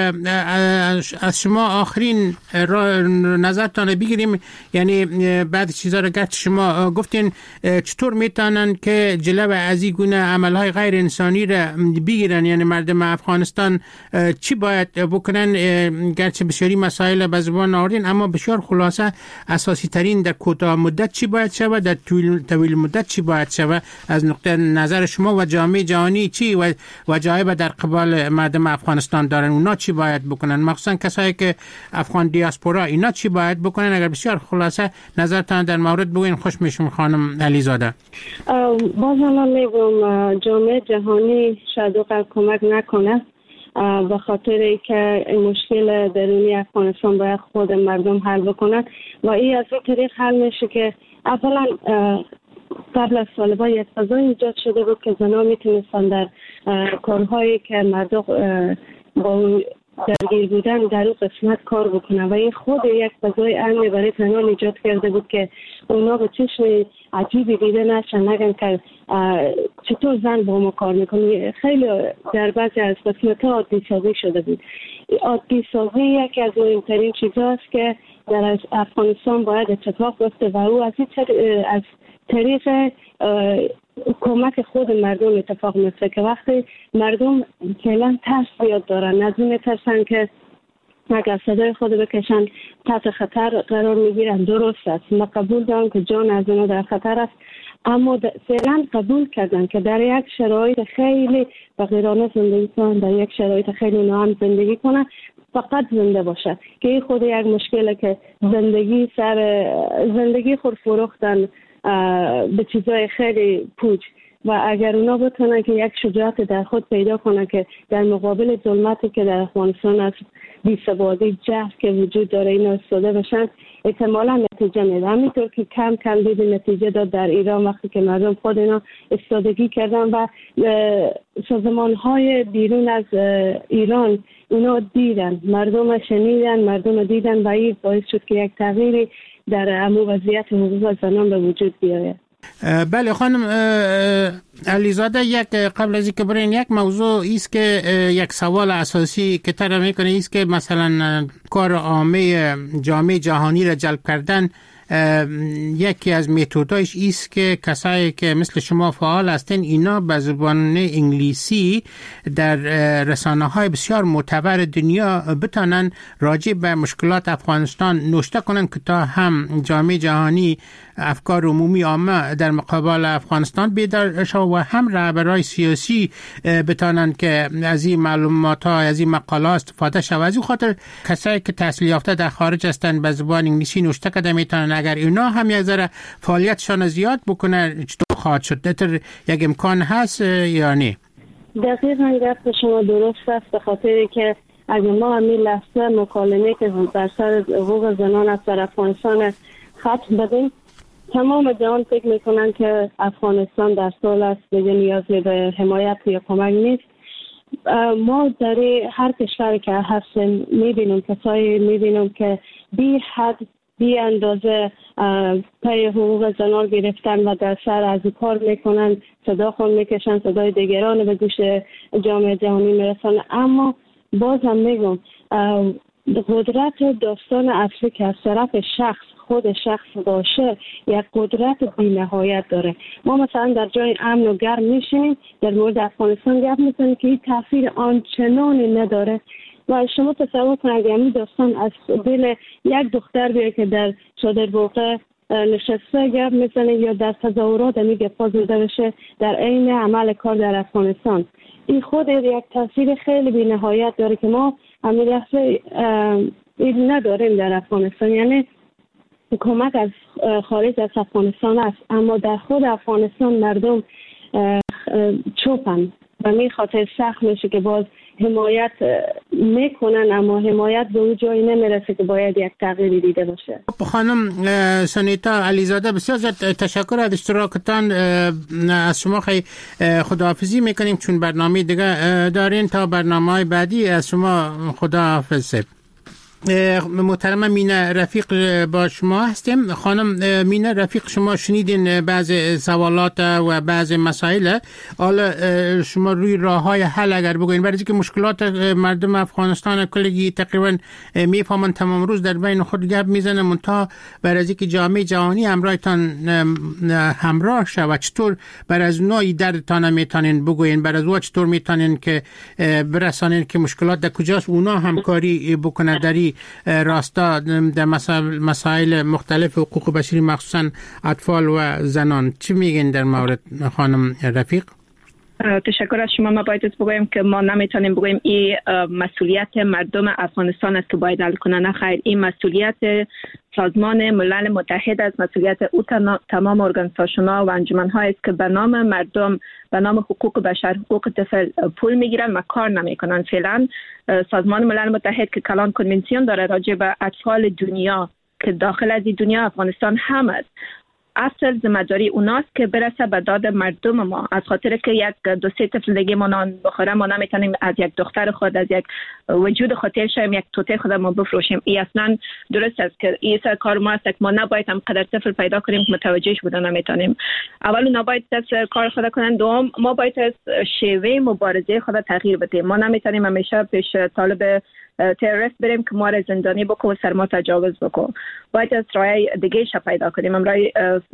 G: از شما آخرین نظرتان بگیریم. یعنی بعد چیزا رو گفت شما گفتین چطور میتونن که جلو از این گونه عملهای غیر انسانی را بگیرن، یعنی مردم افغانستان چی باید بکنن؟ گرچه بسیاری مسائل به زبان آوردین اما بسیار خلاصه اساسی ترین در کوتاه مدت چی باید شود، در طویل مدت چی باید شود از نقطه نظر شما و جامعه جهانی چی و وجایب در قبال مردم افغانستان دارن؟ اونا چی باید بکنن، مخصوصا کسایی که افغان دیاسپورا، اینا چی باید بکنن؟ اگر بسیار خلاصه نظرتان در مورد بگوین خوش میشم خانم علیزاده.
N: باز من میگم جامعه جهانی شاید کمک نکنه به خاطر که مشکل درونی افغانستان باید خود مردم حل بکنن و این از این طریق حل میشه که اولا قبل از طالبان یک فضای ایجاد شده بود که زنان میتونستن در کارهایی که مردم با درگیر بودن در اون قسمت کار بکنن و این خود یک فضای امنی برای زنان ایجاد کرده بود که اونا به چشم عجیبی دیده نشن، نگن که چطور زن با ما کار میکنه. خیلی در بعضی از قسمت ها عادی سازی شده بود. عادی سازی یکی از مهمترین چیزا است که در افغانستان باید اتفاق بیفته و او از از طریق کمک خود مردم اتفاق میفته که وقتی مردم فعلا ترس بیاد دارن، از این ترسن که اگر صدای خود بکشن تحت خطر قرار میگیرن. درست است، ما قبول دارم که جان از اونا در خطر است، اما فعلا قبول کردن که در یک شرایط خیلی فقیرانه زندگی کنن، در یک شرایط خیلی ناامن زندگی کنن، فقط زنده باشد که این خود یک مشکله که زندگی سر زندگی خود فروختن به چیزای خیلی پوچ و اگر اونا بتونن که یک شجاعت در خود پیدا کنن که در مقابل ظلمتی که در افغانستان است، بی‌ثباتی، جهل که وجود داره، اینا استفاده بشن، احتمالا نتیجه میده. همینطور که کم کم دید نتیجه داد در ایران وقتی که مردم خود اینا استادگی کردن و سازمان های بیرون از ایران اینا دیدن، مردم شنیدن، مردم دیدن و این باعث شد که یک تغییری در امو وضعیت حقوق زنان به وجود بیاید.
G: بله خانم علیزاده، یک قبل از اینکه برین یک موضوع است که یک سوال اساسی که طرح میکنه است که مثلا کار عامه جامعه جهانی را جلب کردن یکی از متدایش است که کسایی که مثل شما فعال هستین اینا به زبان انگلیسی در رسانه‌های بسیار معتبر دنیا بتانن راجع به مشکلات افغانستان نوشته کنن که تا هم جامعه جهانی افکار عمومی عامه در مقابل افغانستان بیدار شود و هم رهبرای سیاسی بتانن که از این معلومات ها از این مقاله استفاده شود. از این خاطر کسایی که تحصیل یافته در خارج هستن به زبان انگلیسی نوشته کرده میتونن اگر اینا هم یک ذره فعالیتشان زیاد بکنه چطور خواهد شد؟ در یک امکان هست یا نه؟
N: دقیقاً گفت شما درست است، به خاطر که اگر ما همین لحظه مکالمه که بر سر حقوق زنان از طرف افغانستان ختم بدیم، تمام جهان فکر میکنن که افغانستان در سال است دیگه نیازی به حمایت یا کمک نیست. ما در هر کشوری که هستیم میبینیم کسایی میبینیم که بی حد بی اندازه پای حقوق زنان گرفتن و در سر از کار میکنن، صدا خون میکشن، صدای دیگران به گوش جامعه جهانی میرسن. اما باز هم میگم قدرت داستان اصلی که از طرف شخص خود شخص باشه یک قدرت بی نهایت داره. ما مثلا در جای امن و گرم میشیم در مورد افغانستان گپ میزنیم که این تاثیر آنچنانی نداره و شما تصور کنید اگه این داستان از دل یک دختر بیه که در صادر بوقع نشسته گپ میزنه یا در تظاهرات می گپ زده بشه در عین عمل کار در افغانستان، این خود یک تاثیر خیلی بی نهایت داره که ما همین لحظه این نداریم در افغانستان. یعنی کمک از خارج از افغانستان است اما در خود افغانستان مردم چوپن و می خاطر سخت میشه که باز حمایت میکنن اما حمایت به اون جایی نمیرسه که باید یک تغییری دیده باشه.
G: خانم سونیتا علیزاده، بسیار زیاد تشکر از اشتراکتان. از شما خیلی خداحافظی میکنیم چون برنامه دیگه دارین. تا برنامه بعدی از شما خداحافظ. محترم مینه رفیق با شما هستیم. خانم مینه رفیق، شما شنیدین بعض سوالات و بعض مسائل، حالا شما روی راه های حل اگر بگوین برای اینکه مشکلات مردم افغانستان کلی تقریبا میفهمن تمام روز در بین خود گپ میزنن منتها برای اینکه جامعه جهانی همراهتان همراه شود چطور بر از نوعی دردتان میتونین بگوین، بر از او چطور میتونین که برسانین که مشکلات در کجاست اونا همکاری بکنه در راستا در مسائل مختلف حقوق بشری مخصوصا اطفال و زنان. چی میگین در مورد خانم رفیق؟
L: تشکر از شما. ما باید بگویم که ما نمیتونیم بگویم این مسئولیت مردم افغانستان است که باید حل کنه. نه خیر، این مسئولیت سازمان ملل متحد است، مسئولیت او تمام ارگانیزاسیون‌ها و انجمن‌ها است که به نام مردم، به نام حقوق بشر، حقوق طفل پول میگیرن و کار نمیکنن. فعلا سازمان ملل متحد که کلان کنوانسیون داره راجع به اطفال دنیا که داخل از این دنیا افغانستان هم است، اصل ذمه‌داری اوناست که برسه به داد مردم ما. از خاطر که یک دو سه طفل دیگه ما نان بخوره ما نمیتونیم از یک دختر خود، از یک وجود خود تیر شویم، یک توته خود ما بفروشیم. این اصلا درست است که این سر کار ما است که ما نباید هم قدر طفل پیدا کنیم که متوجهش بودن نمیتونیم. اول نباید طفل کار خود کنن، دوم ما باید از شیوه مبارزه خود تغییر بدیم. ما نمیتونیم همیشه پیش طالب تروریست بریم که ما را زندانی بکن و سر ما تجاوز بکن. باید از رای دیگه شا پیدا کنیم، هم رای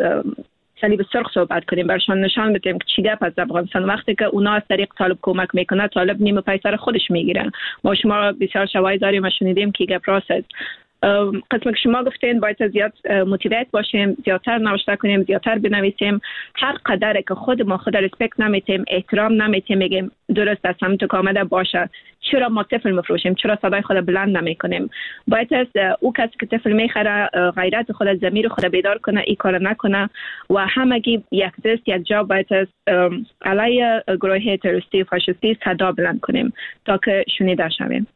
L: صلیب سرخ صحبت کنیم، برشان نشان بدیم که چی گپ از افغانستان. وقتی که اونا از طریق طالب کمک میکنه، طالب نیمه پیسر خودش میگیره. ما شما بسیار شواهد داریم و شنیدیم که گپ راست است. قسم که شما گفتین باید زیاد موتیویت باشیم، زیادتر نوشته کنیم، زیادتر بنویسیم. هر قدر که خود ما خود ریسپکت نمیتیم، احترام نمیتیم، میگیم درست است هم تو کامده باشه، چرا ما طفل مفروشیم، چرا صدای خود بلند نمیکنیم. باید از او کسی که طفل میخره غیرت خود، ضمیر خود بیدار کنه، این کار نکنه و همگی یک دست یک جا باید از علیه گروه تروریستی و فاشیستی صدا بلند کنیم تا که شنیده شویم.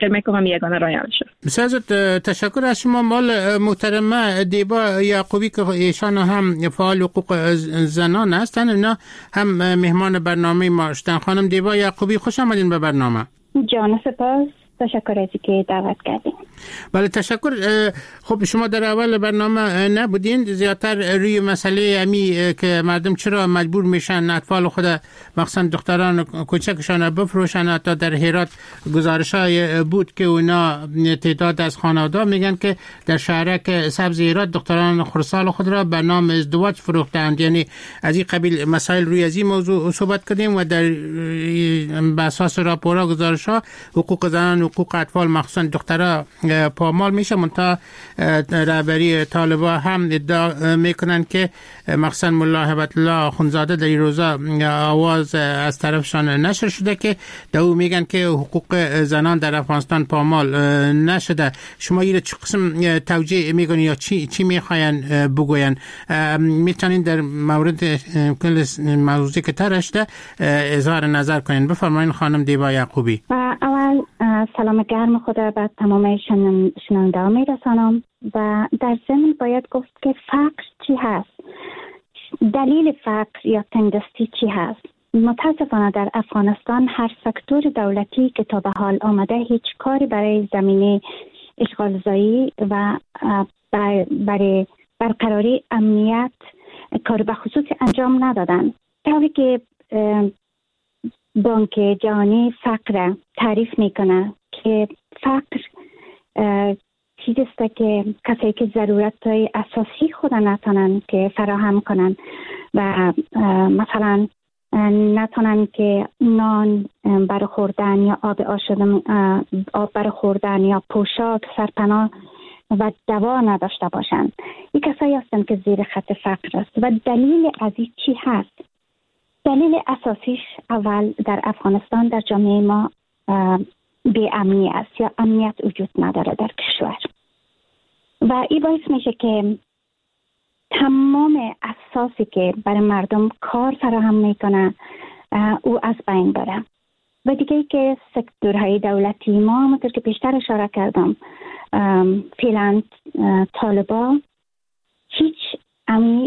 L: فکر میکنم یگانه راه حل شد.
G: بسیار تشکر از شما. مال محترمه دیبا یعقوبی که ایشان هم فعال حقوق زنان هستند، اینا هم مهمان برنامه ما هستند. خانم دیبا یعقوبی خوش آمدین به برنامه.
O: جان سپاس، تشکر از اینکه دعوت کردین.
G: بله تشکر. خب شما در اول برنامه نبودین، زیادتر روی مسئله امی که مردم چرا مجبور میشن اطفال خود مخصوصا دختران کوچکشان بفروشن. تا در هرات گزارش‌های بود که اونا تعداد از خانواده میگن که در شهرک سبز هرات دختران خردسال خود را به نام ازدواج فروختند. یعنی از این قبیل مسائل روی از این موضوع صحبت کردیم و در به اساس راپورها گزارش‌ها حقوق زنان حقوق اطفال مخصوصا دخترها پامال میشه. منتها رهبری طالبا هم ادعا میکنن که مخصوصا ملا هبت الله اخوندزاده در این روزا آواز از طرفشان نشر شده که در او میگن که حقوق زنان در افغانستان پامال نشده. شما این چه قسم توجیه میکنین یا چی چی میخواین بگوین؟ میتونین در مورد کل موضوعی که طرح شده اظهار نظر کنین. بفرمایید خانم دیبا یعقوبی.
O: اول سلام گرم خود به تمام شنونده ها میرسانم و در ضمن باید گفت که فقر چی هست، دلیل فقر یا تنگدستی چی هست. متاسفانه در افغانستان هر سکتور دولتی که تا به حال آمده هیچ کاری برای زمینه اشغالزایی و برای برقراری امنیت کار به خصوص انجام ندادن. طوری که بانک جهانی فقر تعریف میکنه که فقر چیزی است که کسایی که ضرورت‌های اساسی خود نتونن که فراهم کنن و مثلا نتونن که نان برای خوردن یا آب آشدن آب برای خوردن یا پوشاک سرپناه و دوا نداشته باشن. این کسایی هستند که زیر خط فقر است. و دلیل از این چی هست؟ دلیل اساسیش اول در افغانستان در جامعه ما بی امنی است یا امنیت وجود نداره در کشور و این باعث میشه که تمام اساسی که برای مردم کار فراهم میکنه او از بین بره. و دیگه ای که سکتورهای دولتی ما همونطور که بیشتر اشاره کردم فعلا طالبا هیچ امی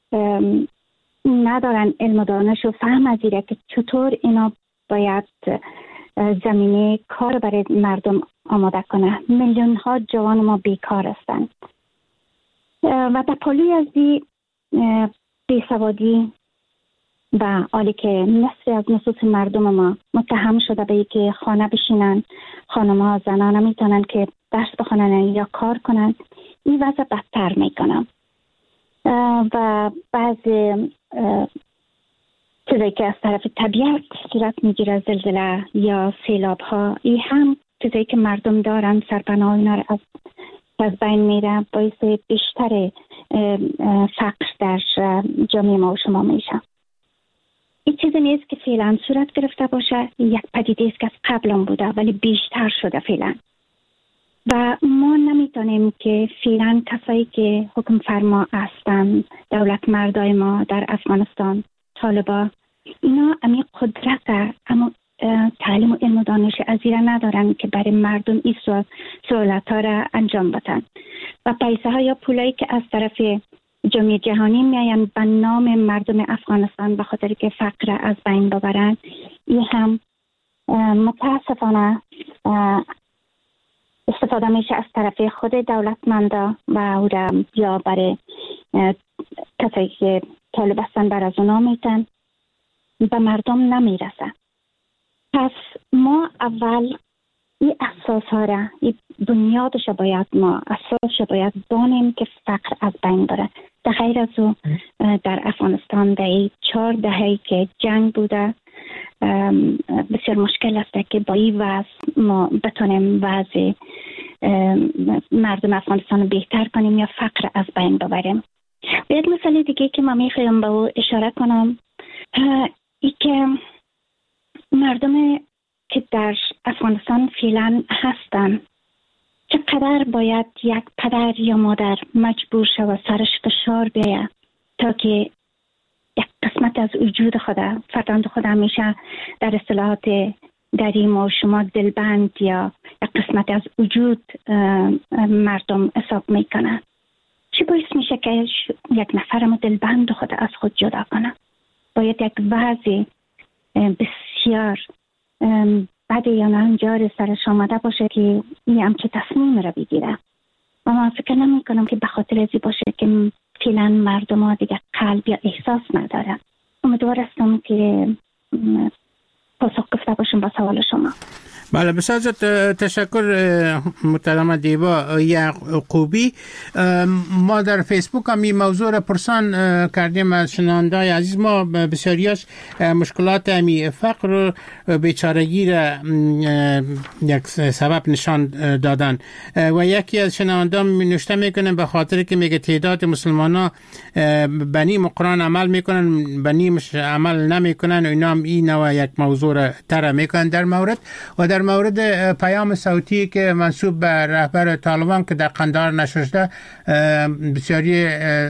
O: ندارن علم و دانش و فهم از ایره که چطور اینا باید زمینه کار برای مردم آماده کنه. میلیون ها جوان ما بیکار هستند و در پلوی از این بیسوادی و حالی که نصف از نصوص مردم ما متهم شده به که خانه بشینن، خانم ها زنان نمیتونن که درس بخونن یا کار کنن، این وضع بدتر میکنن و بعضی چیزایی که از طرف طبیعت صورت میگیره، زلزله یا سیلاب ها، این هم چیزایی که مردم دارن سرپناه اینا از از بین میره، باعث بیشتر فقر در جامعه ما و شما میشه. این چیزی نیست که فعلا صورت گرفته باشه، یک پدیده است که از قبل هم بوده ولی بیشتر شده فعلا و ما نمیتونیم که فعلا کسایی که حکم فرما هستن، دولت مردای ما در افغانستان، طالبا، اینا امی قدرت اما تعلیم و علم و دانش ازیره ندارن که برای مردم این سوالات ها را انجام بدن و پیسه ها یا پولایی که از طرف جامعه جهانی میاین به نام مردم افغانستان به خاطر که فقر از بین ببرن، این هم متاسفانه استفاده میشه از طرف خود دولتمندا و او را یا برای کسایی که طالب هستن بر از اونا میتن به مردم نمیرسه. پس ما اول این اساس ها را، این بنیادش باید ما اساسش باید دانیم که فقر از بین بره. در غیر از او در افغانستان در این چهار دهه‌ای که جنگ بوده بسیار مشکل است که با این وضع ما بتونیم وضع مردم افغانستان رو بهتر کنیم یا فقر از بین ببریم. یک مسئله دیگه که ما میخوایم به او اشاره کنم ای که مردم که در افغانستان فعلا هستن چقدر باید یک پدر یا مادر مجبور شود سرش فشار بیاید تا که یک قسمت از وجود خود فرزند خود همیشه در اصطلاحات دری ما و شما دلبند یا یک قسمت قسمت از وجود مردم حساب میکنه. چی باعث میشه که یک نفر دلبند خود از خود جدا کنه؟ باید یک وضع بسیار بده یا نهنجار سرش آمده باشه که این همچه تصمیم را بگیره. و من فکر نمی کنم که به خاطر ازی باشه که فعلا مردم ها دیگه قلب یا احساس نداره. امیدوار هستم که پاسخ گفته باشم با سوال شما.
G: بله بسیار تشکر محترم دیبا یعقوبی. ما در فیسبوک هم این موضوع را پرسان کردیم از شنونده‌های عزیز. ما بسیاریش مشکلات امی فقر و بیچارگی را یک سبب نشان دادن و یکی از شنونده می نوشته میکنن به خاطر که میگه تعداد مسلمان ها بنی قرآن عمل میکنن بنی عمل نمیکنن و اینا هم این نوع یک موضوع را طرح میکنن در مورد و در مورد پیام صوتی که منسوب به رهبر طالبان که در قندهار نشر شده بسیاری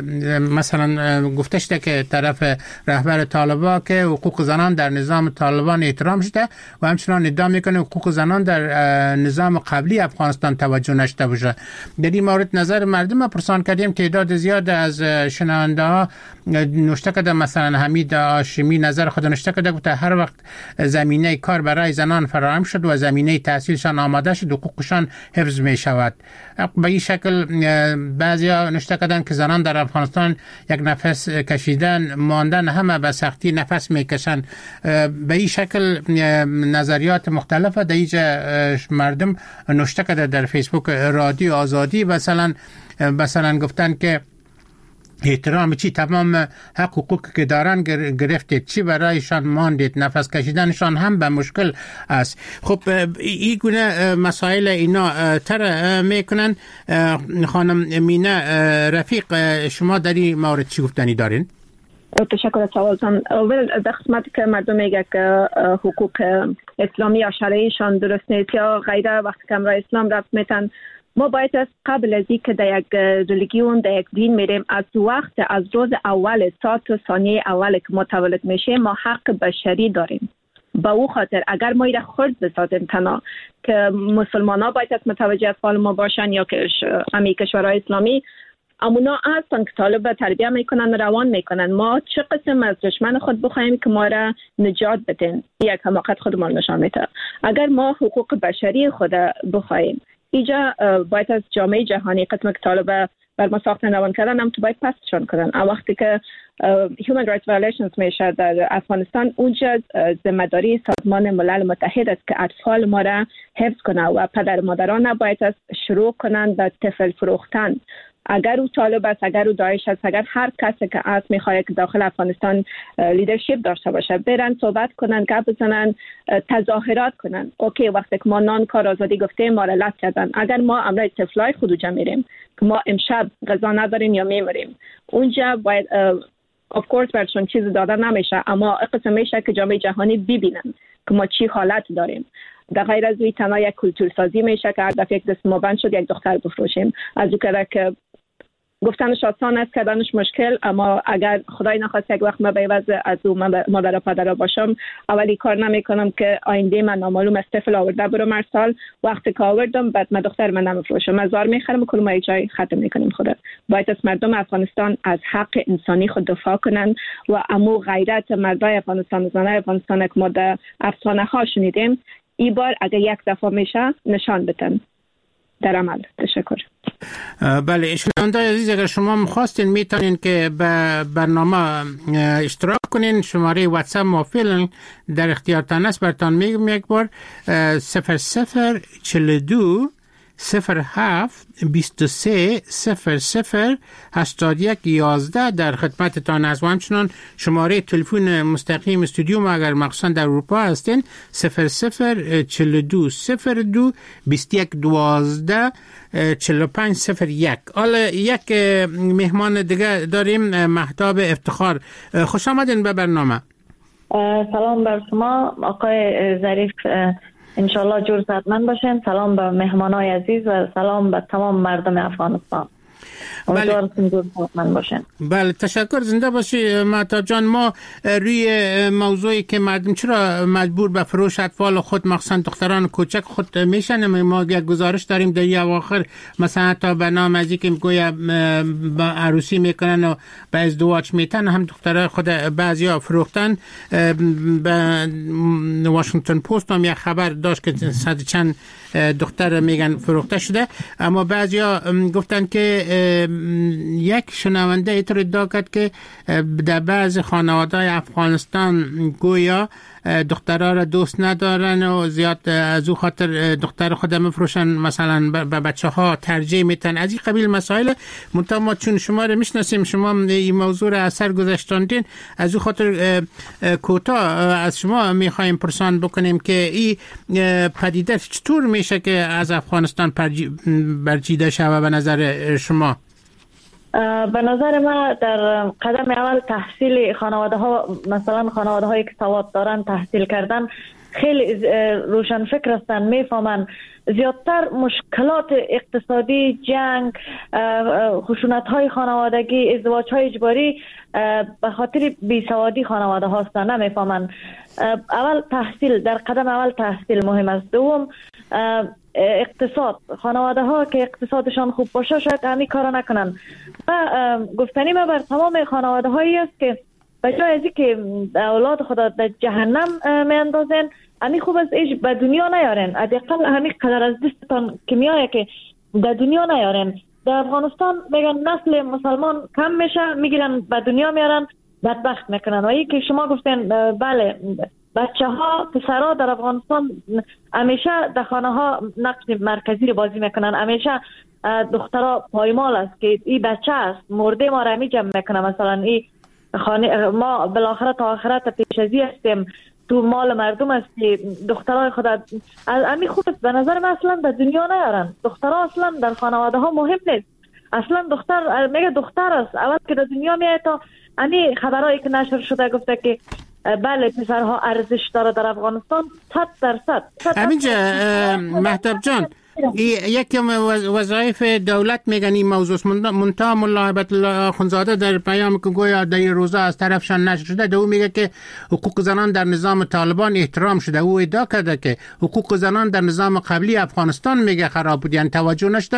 G: مثلا گفته شده که طرف رهبر طالبان که حقوق زنان در نظام طالبان احترام شده و همچنان ادعا میکنه حقوق زنان در نظام قبلی افغانستان توجه نشده باشه. در این مورد نظر مردم پرسان کردیم. تعداد زیاد از شنونده ها نوشته کرده، مثلا حمید هاشمی نظر خود نوشته کرده گفته هر وقت زمینه کار برای زنان فراهم شد و زمینه تحصیلشان آماده شد حقوقشان حفظ می شود. به این شکل بعضیا نوشته کردن که زنان در افغانستان یک نفس کشیدن ماندن همه به سختی نفس میکشن. به این شکل نظریات مختلفه در اینجا مردم نوشته کرده در فیسبوک رادیو آزادی. مثلا مثلا گفتن که احترام چی تمام حق حقوق که دارن گرفتید، چی برایشان ماندید، نفس کشیدنشان هم به مشکل است. خب این گونه مسائل اینا تر میکنن. خانم مینه رفیق شما در این مورد چی گفتنی دارین؟
L: تشکر از سوالتان. اول در قسمتی که مردم میگه که حقوق اسلامی یا شرعیشان درست نیست یا غیره وقتی که امرای اسلام رفت میتن، ما باید از قبل از این که در یک ریلیگیون در یک دین میریم از وقت از روز اول ساعت و ثانیه اول که متولد میشه ما حق بشری داریم. با او خاطر اگر ما ایره خرد بسازیم تنها که مسلمان ها باید از متوجه اطفال ما باشن یا که امی کشورهای اسلامی امونا هستن که طالب تربیه میکنن روان میکنن، ما چه قسم از دشمن خود بخوایم که ما را نجات بدین؟ یک حماقت خودمان نشان میده. اگر ما حقوق بشری خود بخوایم اینجا باید از جامعه جهانی قسم که طالب بر ما ساختن روان کردن هم تو باید پسشان کردن. وقتی که human rights violations میشه در افغانستان اونجا ذمه‌داری سازمان ملل متحد است که اطفال ما را حفظ کنه و پدر مادران نباید از شروع کنن به طفل فروختن. اگر او طالب است، اگر او داعش است، اگر هر کسی که است میخواد که داخل افغانستان لیدرشپ داشته باشه برن صحبت کنن، گپ بزنن، تظاهرات کنن. اوکی وقتی که ما نان کار آزادی گفتیم ما را لط کردن، اگر ما امرای طفلای خود اونجا میریم که ما امشب غذا نداریم یا میمیریم اونجا باید of course برشون چیز داده نمیشه، اما قسم میشه که جامعه جهانی ببینن که ما چی حالت داریم. در غیر از این تنها یک کلتور سازی میشه که هر دفعه یک دست ما بند شد یک دختر بفروشیم. از او که که گفتنش آسان است کردنش مشکل، اما اگر خدای نخواست یک وقت ما به عوض از او مادر و پدر باشم اولی کار نمی کنم که آینده من نامعلوم است طفل آورده برو مرسال وقتی که آوردم بعد من دختر من نمیفروشم مزار میخرم و کلمه جای ختم میکنیم. خدا باید از مردم افغانستان از حق انسانی خود دفاع کنن و امو غیرت مردای افغانستان زنای افغانستان که ما در افسانه ها شنیدیم این بار اگر یک دفعه میشه نشان بدن در عمل. تشکر.
G: بله شنونده عزیز اگر شما میخواستین میتونین که به برنامه اشتراک کنین. شماره واتساپ ما فعلا در اختیارتان است، براتون میگم یک بار صفر صفر چهل و دو صفر هفت بیست و سه صفر صفر هشتاد و یک یازده در خدمتتان است و همچنان شماره تلفن مستقیم استودیو ما اگر مخصوصا در اروپا هستین صفر صفر چهل و دو صفر دو بیست و یک دوازده چهل و پنج صفر یک. حالا یک مهمان دیگه داریم، مهتاب افتخار. خوش آمدین به برنامه.
P: سلام بر شما آقای ظریف، انشالله جور صحتمند باشین. سلام به مهمانای عزیز و سلام به تمام مردم افغانستان. امیدوارم من باشن.
G: بله تشکر، زنده باشی مهتاب جان. ما روی موضوعی که مردم چرا مجبور به فروش اطفال خود مخصوصا دختران کوچک خود میشن، ما یک گزارش داریم در این اواخر مثلا تا به نام از اینکه گویا با عروسی میکنن و به ازدواج میتن هم دخترای خود بعضیا فروختن. به واشنگتن پست هم یک خبر داشت که صد چند دختر میگن فروخته شده، اما بعضیا گفتن که یک شنونده اینطور ادعا کرد که در بعض خانواده‌های افغانستان گویا دخترها را دوست ندارن و زیاد از او خاطر دختر خود میفروشن، مثلا به بچه ها ترجیح میتن، از این قبیل مسائل. منتها ما چون شما رو میشناسیم، شما این موضوع را اثر گذاشتاندین، از او خاطر کوتاه از شما میخوایم پرسان بکنیم که این پدیده چطور میشه که از افغانستان برچیده شود به نظر شما؟
P: به نظر ما در قدم اول تحصیل خانواده ها، مثلا خانواده هایی که سواد دارن تحصیل کردن خیلی روشن فکر هستن، میفهمن زیادتر مشکلات اقتصادی، جنگ، خشونت های خانوادگی، ازدواج های اجباری به خاطر بیسوادی خانواده هستن، نمیفهمن. اول تحصیل، در قدم اول تحصیل مهم است. دوم اقتصاد، خانواده ها که اقتصادشان خوب باشه شاید همین کارا نکنن. و گفتنی ما بر تمام خانواده هایی است که بجای از که اولاد خدا در جهنم میاندازن، همین خوب از ایش به دنیا نیارن، حداقل همین قدر از دستتان که میایه که در دنیا نیارن. در افغانستان میگن نسل مسلمان کم میشه، میگیرن به دنیا میارن، بدبخت میکنن. و این که شما گفتین بله، بچه ها پسرها در افغانستان همیشه در خانه ها نقش مرکزی رو بازی میکنن، همیشه دخترها پایمال است که این بچه است، مرده ما را همی جمع میکنه. مثلا این خانه ما بالاخره تا آخرت پیشازی هستیم، تو مال مردم است که دخترای خدا همی خوب است. به نظر من اصلا در دنیا نیارن دخترها، اصلا در خانواده ها مهم نیست. اصلا دختر میگه دختر است، اول که در دنیا میاد تا همی خبرهایی که نشر شده گفته که بله پسرها ارزش داره در افغانستان، صد درصد.
G: همینجا مهتاب جان، یکی وظایف دولت میگن این موضوع منتها ملا هیبت الله اخونزاده در پیام که گویا در روزا از طرفشان نشر شده، دو میگه که حقوق زنان در نظام طالبان احترام شده. او ادعا کرده که حقوق زنان در نظام قبلی افغانستان میگه خراب بود، یعنی توجه نشده.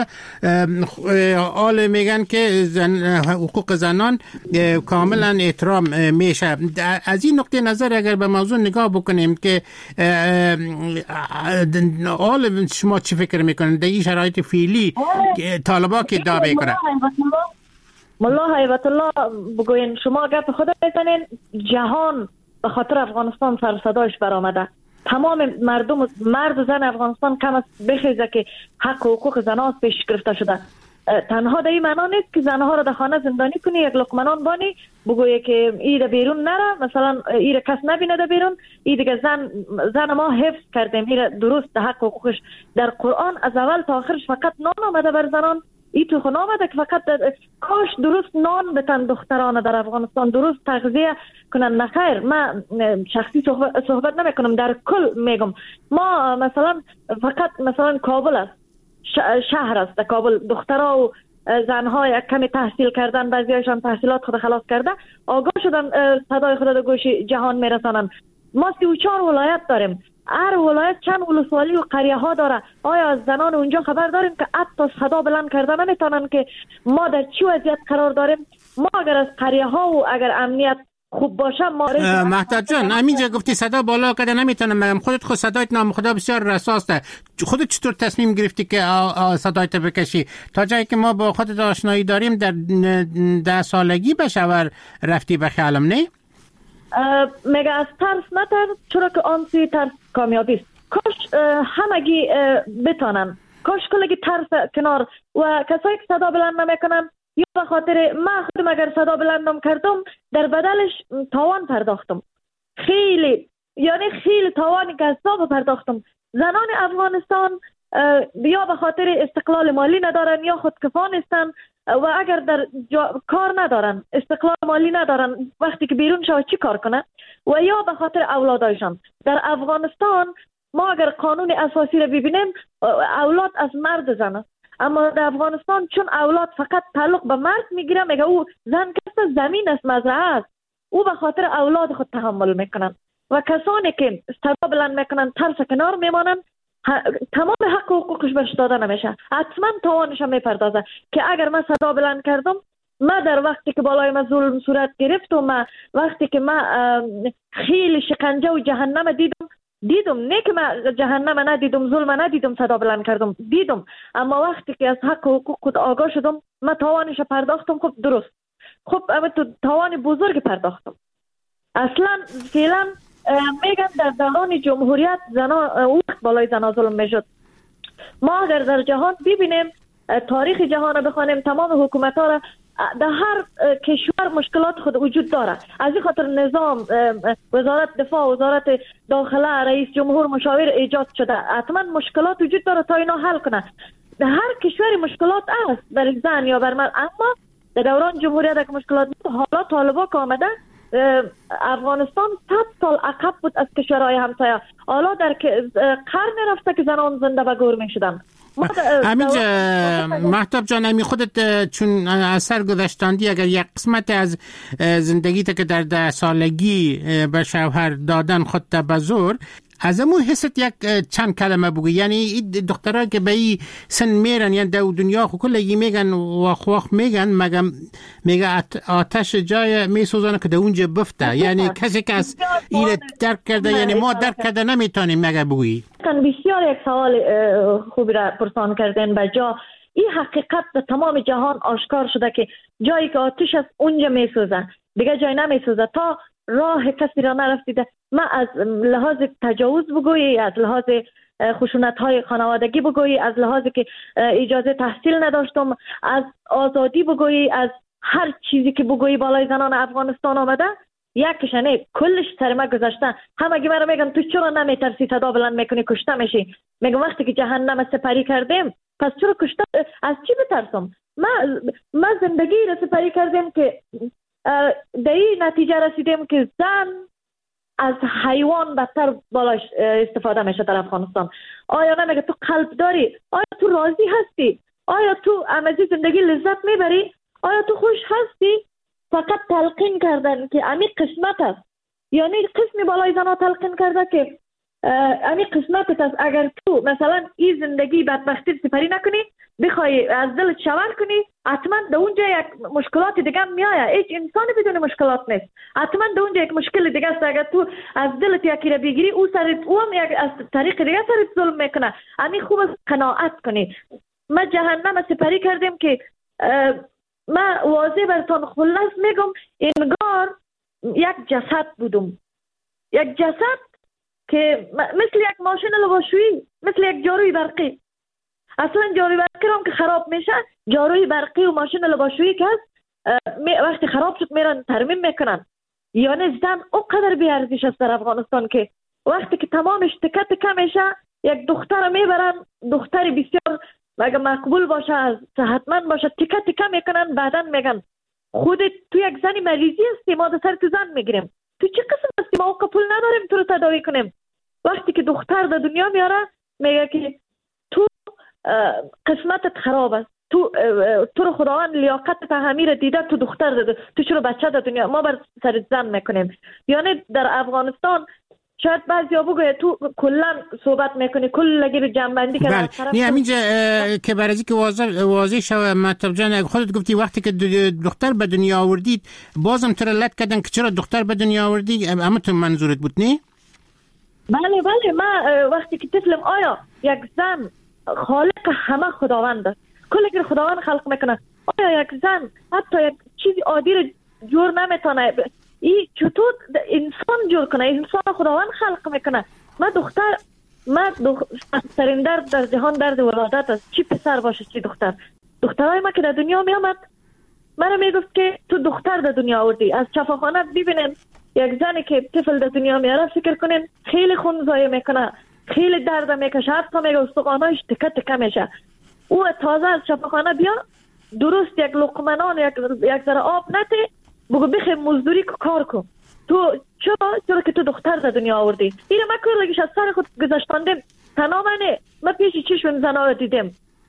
G: آل میگن که زن حقوق زنان کاملا احترام میشه. از این نقطه نظر اگر به موضوع نگاه بکنیم که آل شما چی فکر میکنن در این شرایط فعلی طالبا که ادعا میکنن؟
P: ملا هیبت الله بگوین شما گپ خدا بزنین، جهان به خاطر افغانستان سر صداش برآمده. تمام مردم، مرد و زن افغانستان کم است بخیزه که حق و حقوق زنان پیش گرفته شده. تنها در این معنا نیست که زنها را در خانه زندانی کنی، یک لقمه نان بانی، بگویی که ای در بیرون نره، مثلا ای را کس نبینه در بیرون، ای دیگه زن زن ما حفظ کردیم، ای را درست در حق و حقوقش. در قرآن از اول تا آخرش فقط نان آمده بر زنان، ای تو خود آمده که فقط کاش درست نان بتن دختران در افغانستان، درست تغذیه کنن. نخیر، من شخصی صحبت, صحبت نمی کنم، در کل میگم. ما مثلا فقط مثلا کابل است، شهر است، در کابل دخترها و زنها یک کمی تحصیل کردن، بعضیاشان تحصیلات خود خلاص کرده، آگاه شدن صدای خود در گوش جهان میرسانن. ما سی و چهار ولایت داریم، هر ولایت چند ولسوالی و قریه ها داره. آیا از زنان اونجا خبر داریم که حتی صدا بلند کردن نمیتونن که ما در چی وضعیت قرار داریم؟ ما اگر از قریه ها و اگر امنیت خوب باشه ما
G: مهتاب جان همینجا گفتی صدا بالا کده نمیتونم بگم، خودت خود صدایت نام خدا بسیار رساسته، خودت چطور تصمیم گرفتی که صدایت بکشی؟ تا جایی که ما با خودت آشنایی داریم در ده سالگی به شور رفتی به خیالم، نه؟
P: میگه از ترس نترس، چرا که آنسی ترس کامیابی است. کاش همگی بتانن، کاش کلگی ترس کنار و کسایی که صدا بلند نمیکنن، یا به خاطر من خودم اگر صدا بلندم کردم در بدلش تاوان پرداختم، خیلی یعنی خیلی تاوانی گذاب پرداختم. زنان افغانستان یا به خاطر استقلال مالی ندارن یا خودکفا نیستن و اگر در جا... کار ندارن، استقلال مالی ندارن، وقتی که بیرون شود چی کار کنه؟ و یا به خاطر اولادایشان. در افغانستان ما اگر قانون اساسی رو ببینیم، اولاد از مرد زن است. اما در افغانستان چون اولاد فقط تعلق به مرد میگیره، میگه او زن کس زمین است، مزرعه است، او به خاطر اولاد خود تحمل میکنن و کسانی که صدا بلند میکنن ترس کنار میمانن، تمام حق و حقوقش بهش داده نمیشه. حتما تاوانش هم میپردازه که اگر من صدا بلند کردم، ما در وقتی که بالای ما ظلم صورت گرفت و ما وقتی که ما خیلی شکنجه و جهنم دیدم دیدم نه که من جهنم ندیدم، ظلم ندیدم، صدا بلند کردم، دیدم، اما وقتی که از حق و حقوق آگاه شدم ما تاوانش پرداختم. خب درست، خب اما تو تاوان بزرگ پرداختم. اصلا فعلا میگن در دوران جمهوریت زنا وقت بالای زنا ظلم میشد. ما اگر در جهان ببینیم، تاریخ جهان رو بخوانیم، تمام حکومت ها را در هر کشور مشکلات خود وجود داره. از این خاطر نظام وزارت دفاع، وزارت داخله، رئیس جمهور، مشاور ایجاد شده. حتما مشکلات وجود داره تا اینا حل کنه. در هر کشوری مشکلات است بر زن یا بر مرد، اما در دوران جمهوریت که مشکلات بود، حالا طالبا که آمده افغانستان صد سال عقب بود از کشورهای همسایه. حالا در قرن رفته که زنان زنده و گور می شدن.
G: همین مهتاب جان، امی خودت چون اثر گذشتاندی، اگر یک قسمت از زندگیت که در ده سالگی به شوهر دادن خودت بزور، از امو حست یک چند کلمه بگو. یعنی این دخترها که به این سن میرن، یعنی در دنیا خو کلگی میگن واخ واخ میگن، مگم میگه آتش جای میسوزانه که در اونجا بفته. یعنی کسی که از این درک کرده، یعنی ما درک کرده نمیتونیم مگه بگویی.
P: بسیار یک سوال خوبی را پرسان کردین به جا. این حقیقت در تمام جهان آشکار شده که جایی که آتش است اونجا میسوزه، دیگه جای نمیسوزه. تا راه کسی را نرفتیده. ما از لحاظ تجاوز بگویی، از لحاظ خشونت های خانوادگی بگویی، از لحاظ که اجازه تحصیل نداشتم، از آزادی بگویی، از هر چیزی که بگویی بالای زنان افغانستان آمده، یکیش نه کلش سر ما گذاشته. همگی مرا میگن تو چرا نمیترسی صدا بلند میکنی کشته میشی؟ میگم وقتی که جهنم سپری کردیم پس چرا کشته؟ از چی بترسم؟ ما ما زندگی را سپری کردیم که در این نتیجه رسیدیم که زن از حیوان بدتر بالاش استفاده میشه در افغانستان. آیا نمیگه تو قلب داری؟ آیا تو راضی هستی؟ آیا تو امازی زندگی لذت میبری؟ آیا تو خوش هستی؟ فقط تلقین کردن که امی قسمت است. یعنی قسمی بالای زنها تلقین کرده که امی قسمتت است. اگر تو مثلا این زندگی بدبختی سپری نکنی، بخوای از دلت شور کنی، حتما در اونجا یک مشکلات دیگه میآید. هیچ انسانی بدون مشکلات نیست. حتما در اونجا یک مشکل دیگه است. اگر تو از دلت یکی را بگیری، او سرت او هم یک از طریق دیگه سرت ظلم میکنه. امی خوب است قناعت کنی. ما جهنم سپری کردیم که ما واضح براتون خلاص میگم، انگار یک جسد بودم، یک جسد که مثل یک ماشین لباسشویی، مثل یک جاروی برقی. اصلا جاروی برقی هم که خراب میشه، جاروی برقی و ماشین لباسشویی که هست وقتی خراب شد میرن ترمیم میکنن. یعنی زن اونقدر بی ارزش است در افغانستان که وقتی که تمامش تکه تکه میشه، یک دختر میبرن، دختری بسیار اگه مقبول باشه، از صحتمند باشه، تکه تکه میکنن، بعدن میگن خودت تو یک زنی مریضی هستی، ما در سر تو زن میگیریم، تو چه قسم هستی، ما پول نداریم تو رو تداوی کنیم. وقتی که دختر در دنیا میاره میگه که تو قسمتت خراب است، تو تو رو خداوند لیاقت فهمی رو دیده، تو دختر داده، تو چرا بچه در دنیا، ما بر سر زن میکنیم. یعنی در افغانستان شاید بعضیا بگوید تو کلا صحبت میکنی، کلگی رو جنبندی کنی.
G: بله، نه همینجا که برای که واضح واضح شوه مهتاب جان، خودت گفتی وقتی که دختر به دنیا آوردید بازم تو را لط کردن که چرا دختر به دنیا آوردی، اما تو منظورت بود نه؟
P: بله بله، ما وقتی که طفلم، آیا یک زن خالق همه خداوند است، کلگی خداوند خلق میکنه، آیا یک زن حتی یک چیزی عادی رو جور نمیتونه، ای چطور انسان جور کنه؟ انسان خداوند خلق میکنه. ما دختر، ما سرین درد در جهان درد ولادت است، چی پسر باشه چی دختر. دخترای ما که در دنیا می آمد من میگفت که تو دختر در دنیا آوردی. از شفاخانه ببینین یک زنی که طفل در دنیا میاره، فکر کنین خیلی خون ضایع میکنه، خیلی درد میکشه، حتی میگه استخوانایش تکه تکه میشه. او تازه از شفاخانه بیا، درست یک لقمه نان، یک یک ذره آب نته، بگو بخی مزدوری کار کن. تو چرا چرا که تو دختر در دنیا آوردی؟ اینو ما کلگیش از سر خود گذاشتاندیم. تنها منه، ما پیش چشم زنا رو دیدیم.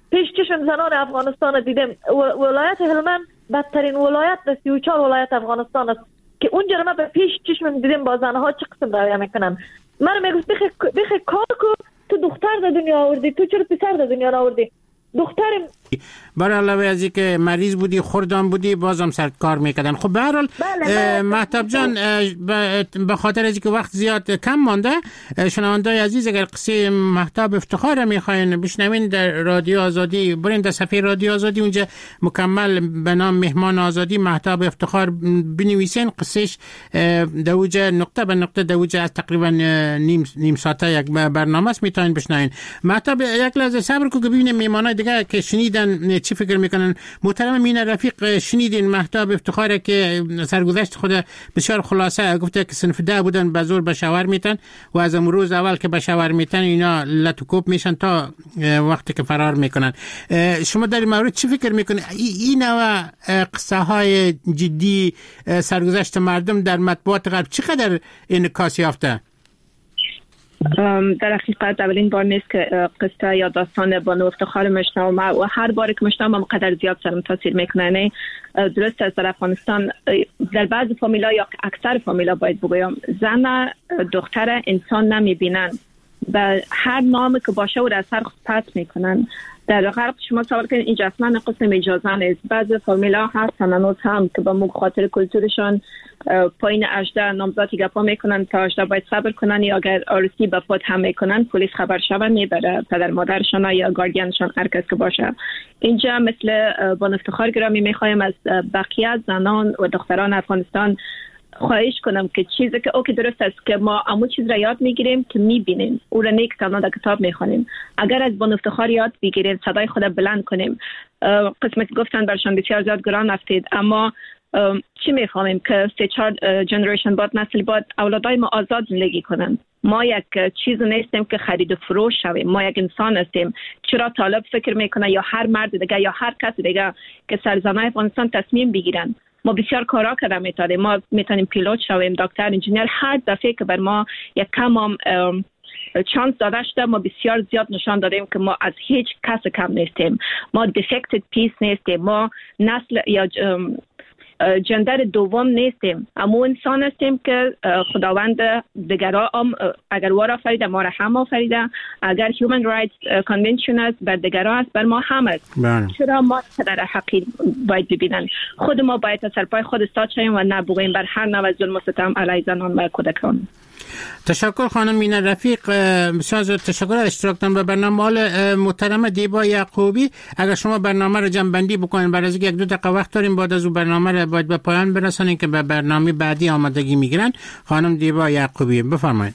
P: پیش چشم زنان افغانستان دیدم. ولایت هلمند بدترین ولایت در سی و چهار ولایت افغانستان است که اونجا ما به پیش چشم دیدم با زنها چه قسم رعایت میکنن. من میگفت بخی بخی کار کو، تو دختر در دنیا آوردی، تو چرا پسر در دنیا آوردی؟ دخترم
G: برای علاوه از اینکه مریض بودی، خوردان بودی، بازم سر کار میکردن. خب به هر حال مهتاب جان، به خاطر از اینکه وقت زیاد کم مانده، شنوندای عزیز اگر قصه مهتاب افتخار میخواین بشنوین در رادیو آزادی، برین در صفحه رادیو آزادی، اونجا مکمل به نام مهمان آزادی مهتاب افتخار بنویسین. قصهش دوجه نقطه به نقطه دوجه از تقریبا نیم نیم ساعته یک برنامه است، میتونین بشنوین. مهتاب یک لحظه صبر کو که ببینیم میمانای دیگه که شنیدن چی فکر میکنن. محترم مینا رفیق، شنیدین مهتاب افتخاره که سرگذشت خود بسیار خلاصه گفته که صنف ده بودن، به زور به شاور میتن و از امروز اول که به شاور میتن اینا لطوکوب میشن تا وقتی که فرار میکنن. شما در این مورد چی فکر میکنید؟ این نوع قصه های جدی سرگذشت مردم در مطبوعات غرب چقدر انعکاس یافته؟
L: در حقیقت اولین بار نیست که قصه یا داستان بانو افتخار میشنوم و هر بار که میشنوم قدر زیاد سرم تاثیر میکنه. درست است در افغانستان در بعض فامیلا یا اکثر فامیلا باید بگویم زن دختر انسان نمیبینن، به هر نامی که باشه و در سر پس میکنن. در غرب شما سوال کنید اینجا اصلا قسم اجازه نیست. بعض فامیلا هستن هنوز هم که به مو خاطر کلتورشان پایین اجده نامزادی گپا میکنن تا اجده باید صبر کنن، یا اگر آرسی به فوت هم میکنن پلیس خبر شود میبره پدر مادرشان یا گاردینشان هر کس که باشه. اینجا مثل بانو افتخار گرامی میخوایم از بقیه زنان و دختران افغانستان خواهش کنم که چیزی که اوکی درست است که ما امو چیز را یاد میگیریم که میبینیم او را نیک تنها در کتاب میخوانیم. اگر از بانو افتخار یاد بگیریم، صدای خود بلند کنیم، قسمت گفتن برشان بسیار زیاد گران افتید، اما چی میفهمیم که سه چهار جنریشن بعد نسل بعد اولادای ما آزاد زندگی کنن. ما یک چیز نیستیم که خرید و فروش شویم، ما یک انسان هستیم. چرا طالب فکر میکنه یا هر مرد دیگه یا هر کس دیگه که سرزنای افغانستان تصمیم بگیرن؟ ما بسیار کارا کردیم، میتونیم ما میتونیم پیلوت شویم، دکتر، انجینیر. هر دفعه که بر ما یک کم چانس داده شده ما بسیار زیاد نشان دادیم که ما از هیچ کس کم نیستیم. ما دیفکتد پیس نیستیم، ما نسل یا جندر دوم نیستیم، اما انسان هستیم که خداوند دیگران هم اگر وار آفریده ما را هم آفریده. اگر هیومن رایتس کانونشن است بر دیگران است، بر ما هم است. چرا ما در حقیر باید ببینن؟ خود ما باید از سرپای خود استاد شویم و نبوغیم بر هر نوع ظلم و ستم علیه زنان و کودکان.
G: تشکر خانم مینا رفیق، بسیار زیاد تشکر از اشتراکتان به برنامه. حال محترم دیبا یعقوبی، اگر شما برنامه رو جمع‌بندی بکنین، برای اینکه یک دو دقیقه وقت داریم بعد از اون برنامه رو باید به پایان برسانیم که به برنامه بعدی آمادگی میگیرن. خانم دیبا یعقوبی بفرمایید.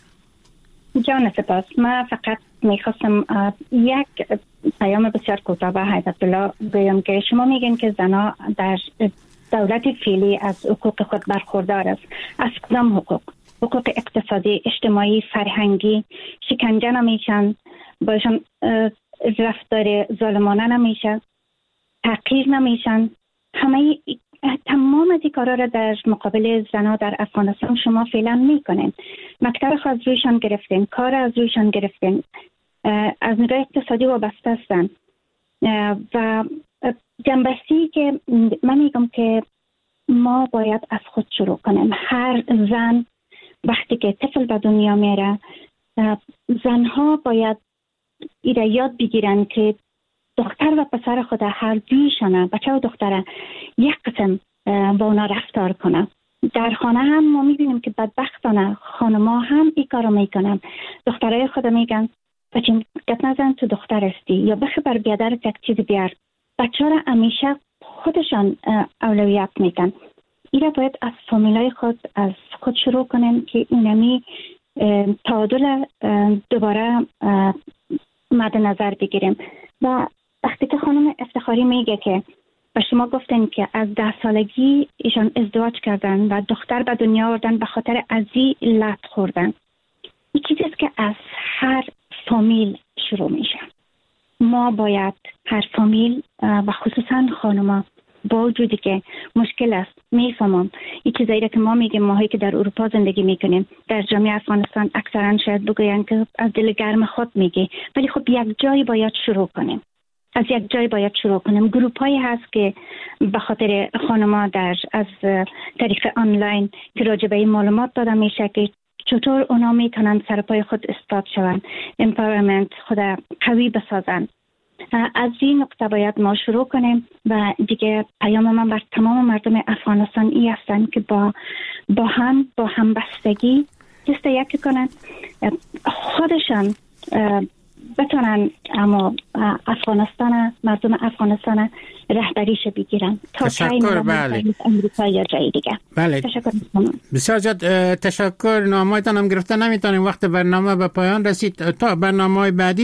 O: جان سپاس. من فقط میخواستم یک پیام بسیار کوتاه به حضرت الله بگم که شما میگین که زنها در دولت فعلی از حقوق خود برخوردار است. از کدام حقوق؟ حقوق اقتصادی، اجتماعی، فرهنگی شکنجه نمیشن، باشن رفتار ظالمانه نمیشه، تحقیر نمیشن. همه تمام از این کارا را در مقابل زنها در افغانستان شما فعلا میکنین. مکتب از رویشان گرفتین، کار از رویشان گرفتین، از نگاه اقتصادی وابسته هستن. و جنبشی که من میگم که ما باید از خود شروع کنیم. هر زن وقتی که طفل به دنیا میره، زنها باید ایره یاد بگیرن که دختر و پسر خود هر دویشانه، بچه و دختره، یک قسم با اونا رفتار کنن. در خانه هم ما میبینیم که بدبختانه خانما هم این کارو میکنن. دخترای خود میگن بچه گپ نزن تو دختر استی، یا بخبر بیادرت یک چیز بیار. بچه را همیشه خودشان اولویت میکن. ایره باید از فامیلای خود از خود شروع کنیم که اینمی تعادل دوباره مد نظر بگیریم. و وقتی که خانم افتخاری میگه که و شما گفتن که از ده سالگی ایشان ازدواج کردن و دختر به دنیا آوردن به خاطر ازی لط خوردن، این چیزی است که از هر فامیل شروع میشه. ما باید هر فامیل و خصوصا خانما با وجودی که مشکل است، میفهمم این چیزایی که ما میگیم، ماهایی که در اروپا زندگی میکنیم، در جامعه افغانستان اکثرا شاید بگوین که از دل گرم خود میگی، ولی خب یک جایی باید شروع کنیم. از یک جای باید شروع کنیم. گروپ هایی هست که به خاطر خانم‌ها در از طریق آنلاین که راجع به این معلومات داده میشه که چطور اونا میتونن سر پای خود استاد شون، امپاورمنت، خود قوی بسازن. از این نقطه باید ما شروع کنیم و دیگه پیام من بر تمام مردم افغانستان ای هستن که با با هم با همبستگی دست یکی کنن، خودشان بتونن اما افغانستان، مردم افغانستان رهبریش بگیرن تا
G: تشکر. بله
O: امریکا یا جای دیگه.
G: بله
O: تشکر.
G: بسیار زیاد تشکر. نامه‌تان هم گرفته نمیتونیم، وقت برنامه به پایان رسید. تا برنامه بعدی